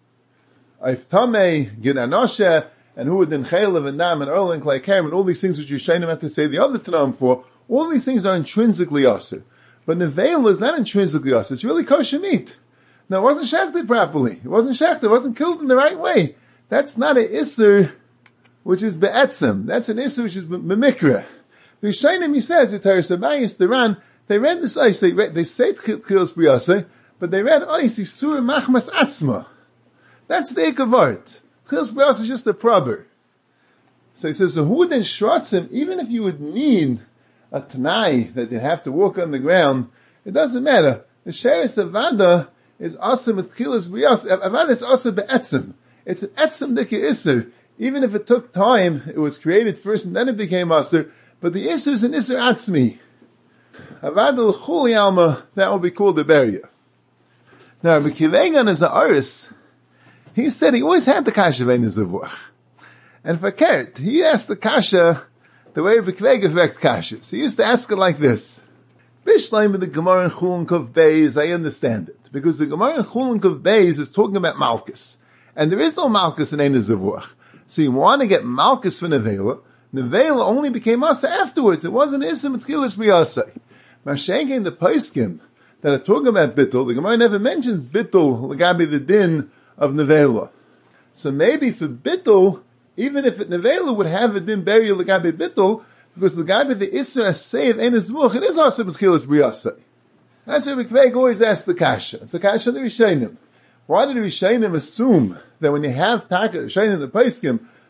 if tamei, ginanoshe, and who would then chaylev and nam and earl and klei kerem, and all these things which you shaynim have to say the other tanam for, all these things are intrinsically aser. But nevela is not intrinsically aser, it's really kosher meat. Now, it wasn't shechted properly. It wasn't shechted. It wasn't killed in the right way. That's not an isser which is be'etzim. That's an isser which is b'mikra. The Rishayim, he says, the Teres Abayis, the Ran, they read this ice, they read, they say Tchilas B'Yaseh, but they read ice, Isur Machmas Atzma. That's the Ikavart. Tchilas B'Yaseh is just a prober. So he says, so who would then shrots him, even if you would need a Tanai that you have to walk on the ground, it doesn't matter. The Sheres Avada is asim at Tchilas B'Yaseh. Avada is asim be'etzim. It's an etzim dike isser. Even if it took time, it was created first and then it became asr. But the isser is an isser atzmi. Avada l'chuli alma, that would be called the beria. Now, Rabbi Kivegan is the aris. He said he always had the kasha vein zavuach. And for Kert, he asked the kasha the way Rabbi Kivegan vect kashas. He used to ask it like this. Bishleim of the Gemara in Chulun Kov Beis, I understand it. Because the Gemara in Chulun Kov Beis is talking about Malkus. And there is no Malkus in Ein Zavuach. So you want to get Malkus for Nevela. Nevela only became Asa afterwards. It wasn't Isim Tchilas B'Yaseh. Mashenkin the Paiskim that are talking about Bittul, the Gemara never mentions Bittul, Lagabi the din of Nevela. So maybe for Bittul, even if it Nevela would have a din burial Lagabi Bittul, because the guy with the Isra Asev Ein Zavuach, it is also B'Tchilas B'Yaseh. That's why Mikveg always asks the Kasha. It's the Kasha of the Rishayim. Why did the Rishayim assume that when you have Taka, Rishayim the Paiskim,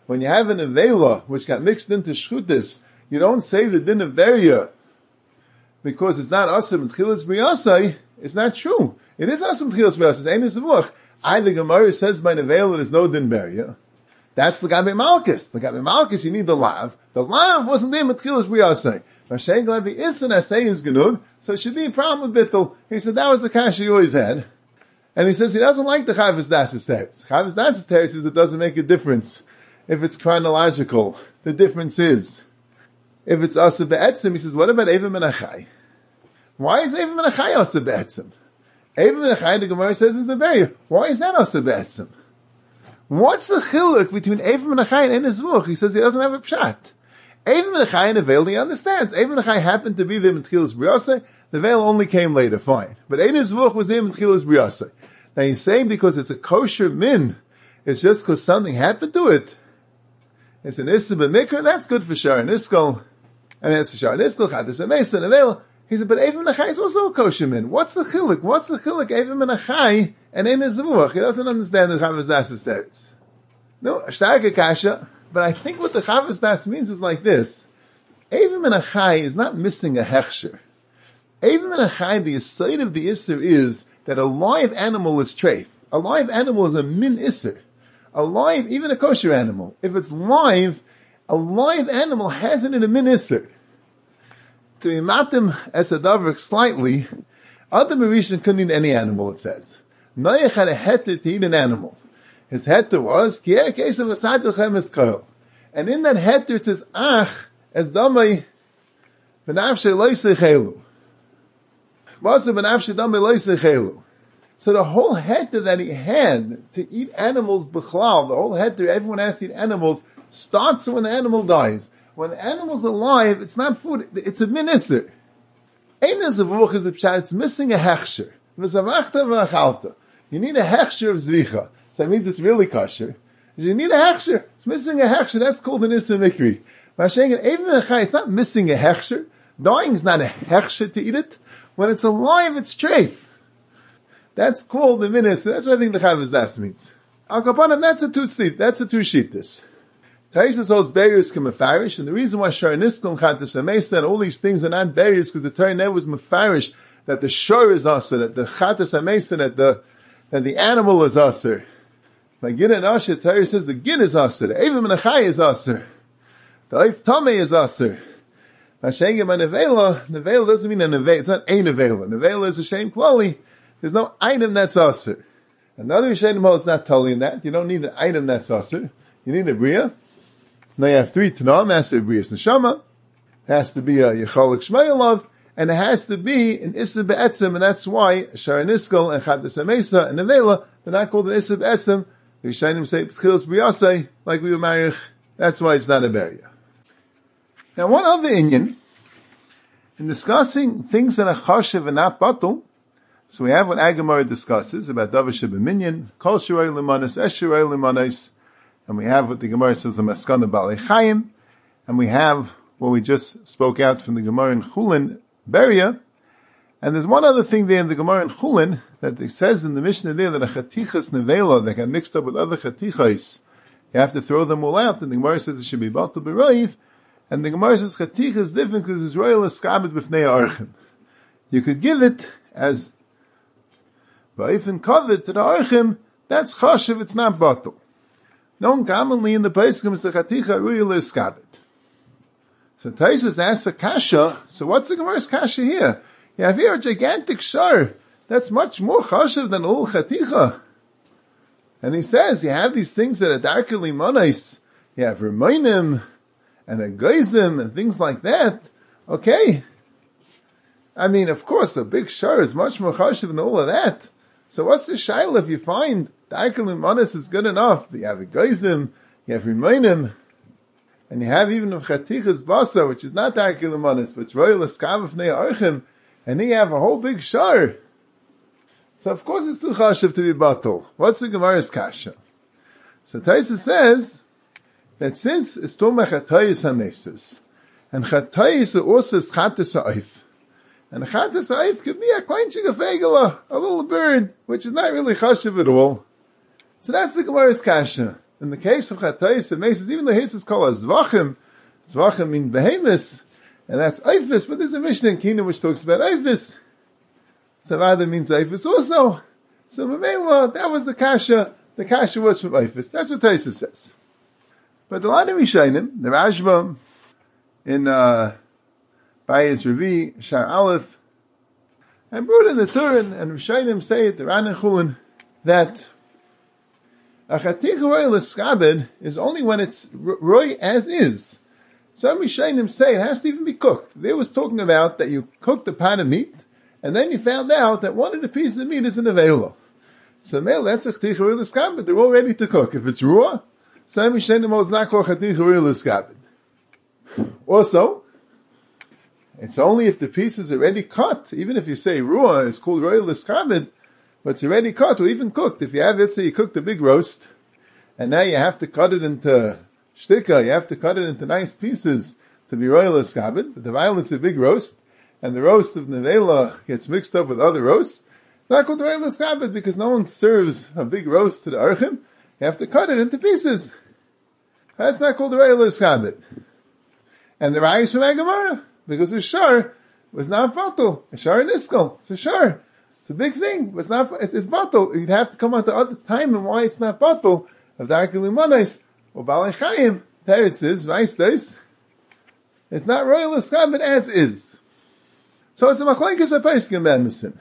When you have an Avela, which got mixed into Shchutis, you don't say the din of Beria, because it's not Asam Tchilas Briyasai. It's not true. It is Asam Tchilas Briyasai. It's Ein Zavuch. I, the Gemara says by Avela there's no din Beria. That's the Gabi Malchus. The Gabi Malchus, you need the Lav. The Lav wasn't there with Tchilas Briyasai. Mashiach Levi Isan Asay is Genug, so it should be a problem with Bittul. He said that was the kasha he always had. And he says he doesn't like the Chavos Das's teretz. Chavos Das's teretz says it doesn't make a difference if it's chronological. The difference is, if it's Asa Be'etzim, he says, what about Eva Menachai? Why is Eva Menachai Asa Be'etzim? Eva Menachai, the Gemara says, is a barrier. Why is that Asa Be'etzim? What's the chiluk between Eva Menachai and Ein Zvuch? He says he doesn't have a pshat. Eva Menachai and the veil, he understands. Eva Menachai happened to be there in Tchilas Briyasai. The veil only came later, fine. But Ein Zvuch was there in Tchilas Briyasai. Now he's saying because it's a kosher min, it's just because something happened to it. It's an Issa B'Mikra, that's good for Sharon Iskol. I mean, that's for Sharon Iskol, Chattis HaMesa, and the veil. He said, but Eva Menachai is also a kosher min. What's the chiluk? What's the chiluk Eva Menachai and Ein Zvuch? He doesn't understand the Chavos Das's teretz. No, Shtarke Kasha. But I think what the Chavos Das means is like this. Eva Menachai is not missing a hechsher. Eva Menachai, the aside of the Isser is that a live animal is treif. A live animal is a min Isser. A live, even a kosher animal. If it's live, a live animal has it in a min Isser. To imatim as a davar slightly, Adam Rishon couldn't eat any animal, it says. Noach had a heter to eat an animal. His heter was, Kier case of a sadilchem eskoil. And in that heter it says, Ach, as damai, benafshe loisei chelu. Vasa benafshe damai loisei chelu. So the whole heter that he had to eat animals b'chlal, the whole heter, everyone has to eat animals, starts when the animal dies. When the animal's alive, it's not food, it's a minisser. Ein Zavuch is a pshat, it's missing a hechsher. V'zavachta v'achalta. You need a hechsher of zvicha. So that means it's really kosher. You need a hechsher. It's missing a hechsher. That's called an issa mikri. It's not missing a hechsher. Dying is not a hechsher to eat it. When it's alive, it's treif. That's called the minis. That's what I think the Chavos Das means. Al Kapanim, that's a two sleep. That's a two sheet this. Taisha holds barriers can mefarish, and the reason why Sharniskon Chattis HaMesa and all these things are not barriers because the Torah never was mefarish that the shor is aser, that the Chattis HaMesa, that the that the animal is aser. My gin and asher, Torah says the gin is aser, the Eva Menachai is aser, the Eif Tameh is aser. Mashengim a nevela, nevela doesn't mean a nevela, it's not a nevela. Nevela is a shame klali. There's no item that's aser. Another Rishonim holds not totally in that. You don't need an item that's aser. You need a bria. Now you have three Tanam, it has to be Brias Neshama, it has to be a Yecholik Shmayelov, and it has to be an Issa Be'etzim, and that's why Sharon Iskol and Chattis HaMesa and Nevela, they're not called an Issa Be'etzim. The Rishonim say B'chilas Briyasai, like we were married. That's why it's not a barrier. Now one other Inyan, in discussing things that are chashiv and not batul, so we have what Agamara discusses about Davar Shebeminyan, Kol Shirei Limanis, Es Shirei Limanis, and we have what the Gemara says, the Maskana Balei Chayim, and we have what we just spoke out from the Gemara in Chulin, Beria, and there's one other thing there in the Gemara in Chulin, that it says in the Mishnah there that a Chatichas Nevela that got mixed up with other Chatichas, you have to throw them all out, and the Gemara says it should be Batul B'Roiv, and the Gemara says Chaticha is different because it's Royal Eskabit B'fnei Archim. You could give it as Ba'ifin Kavit to the Archim, that's Chashiv, it's not Batul. Known commonly in the Pesachim is the Chaticha Royal Eskabit. So Taisus asks a Kasha, so what's the Gemara's Kasha here? You have here a gigantic shar, that's much more Chashiv than all Chaticha. And he says, you have these things that are darker limonais, you have Remoinim, and a geizim and things like that, okay. I mean, of course, a big shar is much more chashiv than all of that. So what's the shaila if you find the Darkel Manas is good enough? You have a geizim, you have Rimainim, and you have even of Chatichas Basa, which is not Darkel Manas, but it's Royal Eskav of Nei Archim, and then you have a whole big shar. So of course it's too chashiv to be batal. What's the Gemara's kasha? So Taisa says, that since it's Tomah Chatayis HaMesis, and Chatayis also is Chattis HaOif, and Chattis HaOif could be a klein shigafegela, a little bird, which is not really chashiv at all. So that's the Gemara's kasha. in the case of Chatayis and Mesis, even though Hitz is called a Zvachim, Zvachim mean behemoths, and that's Eifis, but there's a Mishnah in Kina which talks about Eifis. Savada means Eifis also. So Mamela, that was the Kasha, the Kasha was from Eifis. That's what Taisa says. But the line of Rishayim, the Rashba, in, uh, Bayis Revi, Shar Aleph, and brought in the Turin, and Rishayim say it, the Ran and Chulin, that a Chatich Roy L'Skabed is only when it's Roy as is. Some Rishayim say it has to even be cooked. They was talking about that you cooked a pot of meat, and then you found out that one of the pieces of meat isn't available. So, male, that's a Chatich Roy L'Skabed. They're all ready to cook. If it's raw, some Rishayim is not called Chatich Roy L'Skabed. Also, it's only if the pieces are already cut. Even if you say raw, it's called Roy L'Skabed, but it's already cut or even cooked. If you have, let's say you cooked a big roast, and now you have to cut it into shtika, you have to cut it into nice pieces to be Roy L'Skabed, but the violet's a big roast, and the roast of Nevela gets mixed up with other roasts, it's not called Roy L'Skabed because no one serves a big roast to the Archim. You have to cut it into pieces. That's not called Roy L'Skabed. And the Rayis from Agamara, because the shar was not batal. A shar in Iskal. It's a shar. It's a big thing, but it's not, it's, it's batal. You'd have to come out the other time and why it's not batal. Of Darkei Limanos, or Balei Chayim, there it says, Vaistais. It's not royal L'Skabed as is. So it's a machlekes HaPeskim B'Emesim.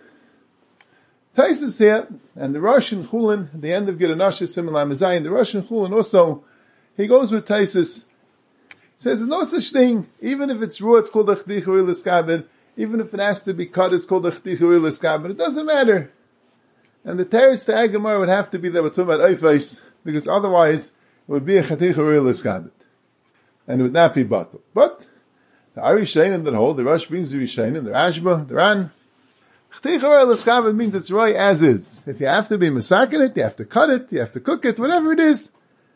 Taisus here, and the Rosh in Chulin, at the end of Giranashis Simon Lamazayin, the Rosh in Chulin also, he goes with Taisus, says there's no such thing, even if it's raw, it's called a Chatich Roy L'Skabed, even if it has to be cut, it's called a Chatich Roy L'Skabed, it doesn't matter. And the teretz to Agamar would have to be that we're talking about Eifais, because otherwise it would be a Chatich Roy L'Skabed. And it would not be batal. But, the Arishayin that hold, the Rosh brings the Rishayin, the Rashba, the Ran, Chatich Roy L'Skabed means it's Roy as is. If you have to be masakin it, you have to cut it, you have to cook it, whatever it is,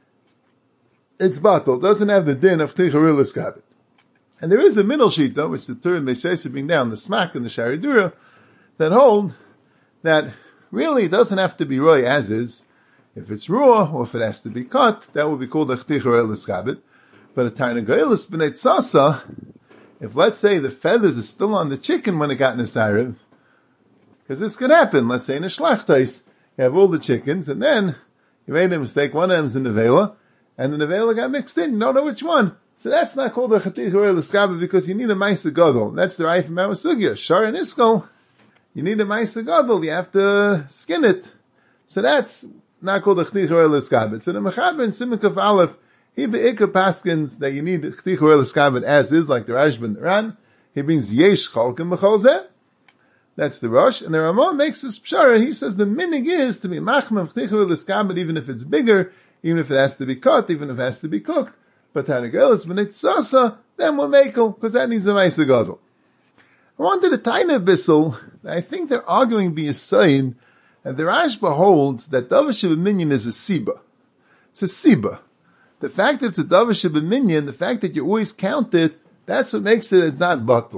it's batal. It doesn't have the din of Chatich Roy L'Skabed. And there is a middle sheet though, which the term they say to bring down, the Smak and the Sharidura, that hold that really it doesn't have to be Roy as is. If it's raw, or if it has to be cut, that would be called a Chatich Roy L'Skabed. But a Tarnagoylis B'nei Tzasa, if let's say the feathers are still on the chicken when it got Nesarev, because this could happen, let's say in a Shlachtais, you have all the chickens, and then you made a mistake, one of them's in the Nevela, and the Nevela got mixed in, you don't know which one. So that's not called a Chatich Roy L'Skabed because you need a Maisa Gadol. That's the Raya from Sugya. Shar and Iskal, you need a Maisa Gadol, you have to skin it. So that's not called a Chatich Roy L'Skabed. So the Mechaber in Siman Kaf Aleph, he be'ikar paskins that you need a Chatich Roy L'Skabed as is, like the Rashba and the Ran. He brings Yesh Chalkim B'chol Zeh. That's the Rosh. And the Ramah makes this pshara. He says the minig is to be Machmem Chatich Roy L'Skabed even if it's bigger, even if it has to be cut, even if it has to be cooked. But Tarnagoylis B'nei Tzasa, then we'll make it, because that needs a Maisa Gadol. I wanted a tiny bissel. I think they're arguing be a sign, and the Rashba holds that Davar Sheb'Minyan is a Siba. It's a Siba. The fact that it's a Davar Sheb'Minyan, the fact that you always count it, that's what makes it, it's not batal.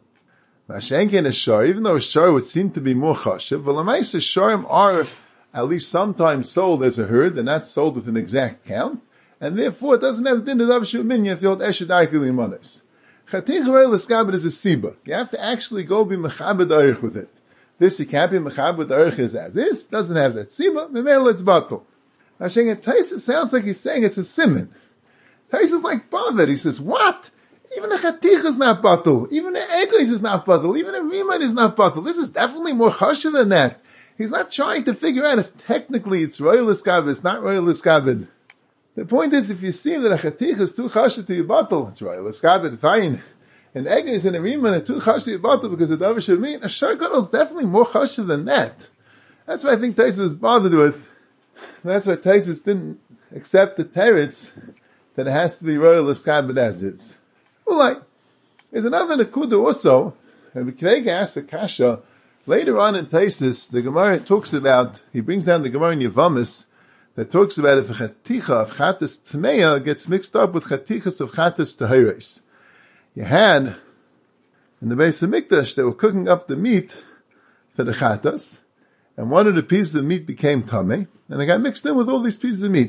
Mashenken a Shar, even though a Shar would seem to be more chashiv, but Lamaisa Sharim are at least sometimes sold as a herd, they're not sold with an exact count, and therefore it doesn't have the din of Davar Sheb'Minyan if you hold Eshet Darkei Limanos. Chatich Roy L'Skabed is a Siba. You have to actually go be Mechabed Arich with it. This you can't be Mechabed Arich as is, doesn't have that Siba, Memel it's batal. Hashem, Taisus sounds like he's saying it's a siman. Taisus is like bothered. He says, what? Even a Chatich is not batal. Even a Egois is not batal. Even a Riman is not batal. This is definitely more chashiv than that. He's not trying to figure out if technically it's Roy L'Skabed, it's not Roy L'Skabed. The point is, if you see that a Chatich is too chashiv to your batal, it's Roy L'Skabed, fine. And Egois and a Riman are too chashiv to your batal because the Davar Sheb'Minyan, a Shar Gadol is definitely more chashiv than that. That's why I think Taisus was bothered with. That's why Taisus didn't accept the teretz that it has to be Roy L'Skabed as is. Well, like, there's another Nakuda also, and B'Kveika asks a Kasha, later on in Taisus, the Gemara talks about, he brings down the Gemara in Yavamis, that talks about if a Chaticha of Chatas Tmeya gets mixed up with Chatichas of Chatas Teheres. You had, in the Beis HaMikdash, they were cooking up the meat for the Chatas, and one of the pieces of meat became Tameh, and it got mixed in with all these pieces of meat.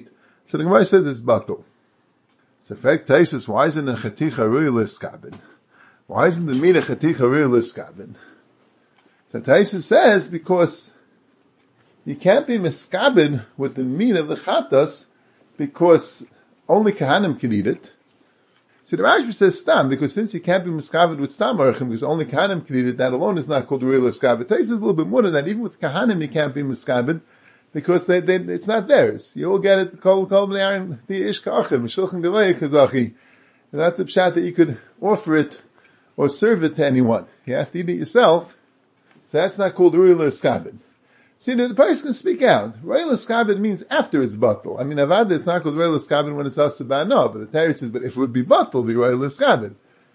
So the Gemara says it's batul. So fact Taisus, why isn't a chaticha really liskabed? Why isn't the meat a chaticha really liskabed? So Taisus says because you can't be miskabed with the meat of the chatas because only kahanim can eat it. So the Rashba says stam, because since you can't be miskabed with stam arachim, because only kahanim can eat it, that alone is not called real liskabed. Taisus is a little bit more than that. Even with kahanim, you can't be miskabed because they, they, it's not theirs. You all get it. Kol kol b'nei Aaron the ishka achim shulchan gevei kazachi. Not the pshat that you could offer it or serve it to anyone. You have to eat it yourself. So that's not called real liskabed. See, the person can speak out. Reil Eskabed means after it's batal. I mean, Avada, it's not called Reil Eskabed when it's Asabah, no, but the Teretz says, but if it would be batal, it would be Reil Eskabed.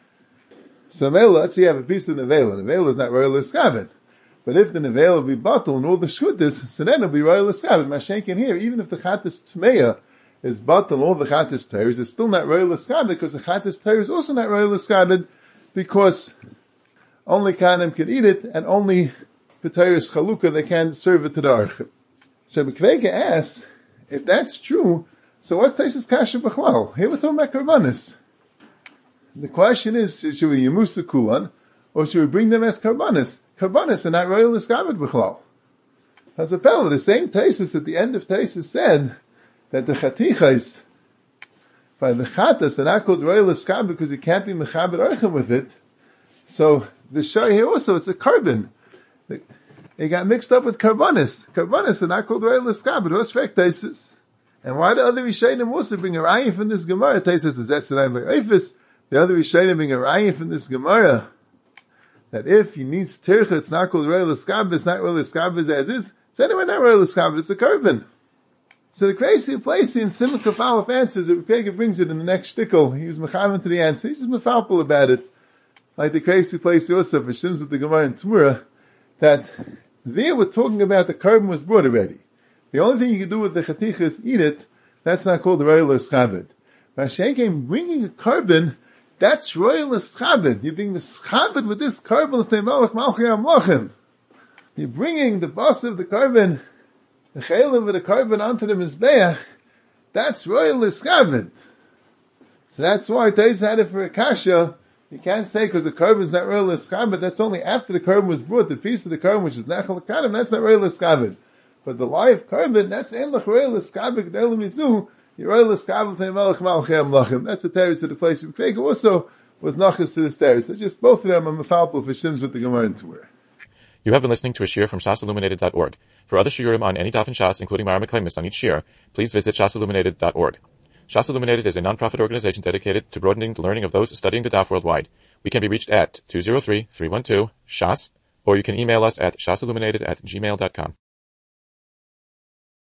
So Nevela, let's say you have a piece of Nevela. Nevela is not Reil Eskabed. But if the Nevela would be batal and all the Shuddis, so then it'll be Reil Eskabed. Mashen can hear, even if the Chatas Tmeya is batal, all the Chatas Teres, it's still not Reil Eskabed, because the Chatas Teres is also not Reil Eskabed, because only Kanim can eat it, and only B'Teiris Chalukah, they can't serve it to the Archim. So B'Kvega asks, if that's true, so what's Taisus Kasha B'chlal? Here we're talking about Karbanis. The question is, should we Yemusa Kulan, or should we bring them as Karbanis? Karbanis are not Royal Iskabed B'chlal. As a fellow, the same Taisus at the end of Taisus said that the Chatichais, by the Chatas, are not called Royal Iskabed because you can't be Mechabed Archim with it. So the Shah here also, it's a carbon. It got mixed up with karbanis. Karbanis are not called Reil Eskabed. What's fact Taisus? And why the other Rishayim also bring a rayim from this Gemara? Taisus is that's the Eifis. The other Rishayim bring a rayim from this Gemara that if he needs tircha, it's not called Reil Eskabed. It's not Reil Eskabed as is. It's anyway not Reil Eskabed. It's a carbon. So the crazy place in Simon Kafalov answers it. Pega brings it in the next shtickle. He was mechavan to the answer. He's just mefalpul about it. Like the crazy place also for Shims with the Gemara in Tmura, that there we're talking about the carbon was brought already. The only thing you can do with the chaticha is eat it. That's not called the Royal Eschabed. Mashenkem bringing a carbon, that's Royal Eschabed. You're being Eschabed with this carbon. You're bringing the boss of the carbon, the chaylev of the carbon onto the Mizbeach. That's Royal Eschabed. So that's why Tais had it for a kasha. You can't say because the carbon is not Royal Eschabed, that's only after the carbon was brought. The piece of the carbon which is Nechal Kadim, that's not Royal Eschabed. But the live carbon, that's Enlach Royal Eschabed, G'del Mizu, you're Royal Eschabed, Melech Malchei Amlachim. That's the terrace of the place. Kvega also was Nachas to the terrace. They're just both of them are mefalpul for Shims with the Gemara and Torah. You have been listening to a shiur from shas illuminated dot org. For other shiurim on any daf and shas, including Mara Meklemis on each shiur, please visit shas illuminated dot org. Shas Illuminated is a non-profit organization dedicated to broadening the learning of those studying the daf worldwide. We can be reached at two zero three, three one two, S H A S, or you can email us at shasilluminated at gmail dot com.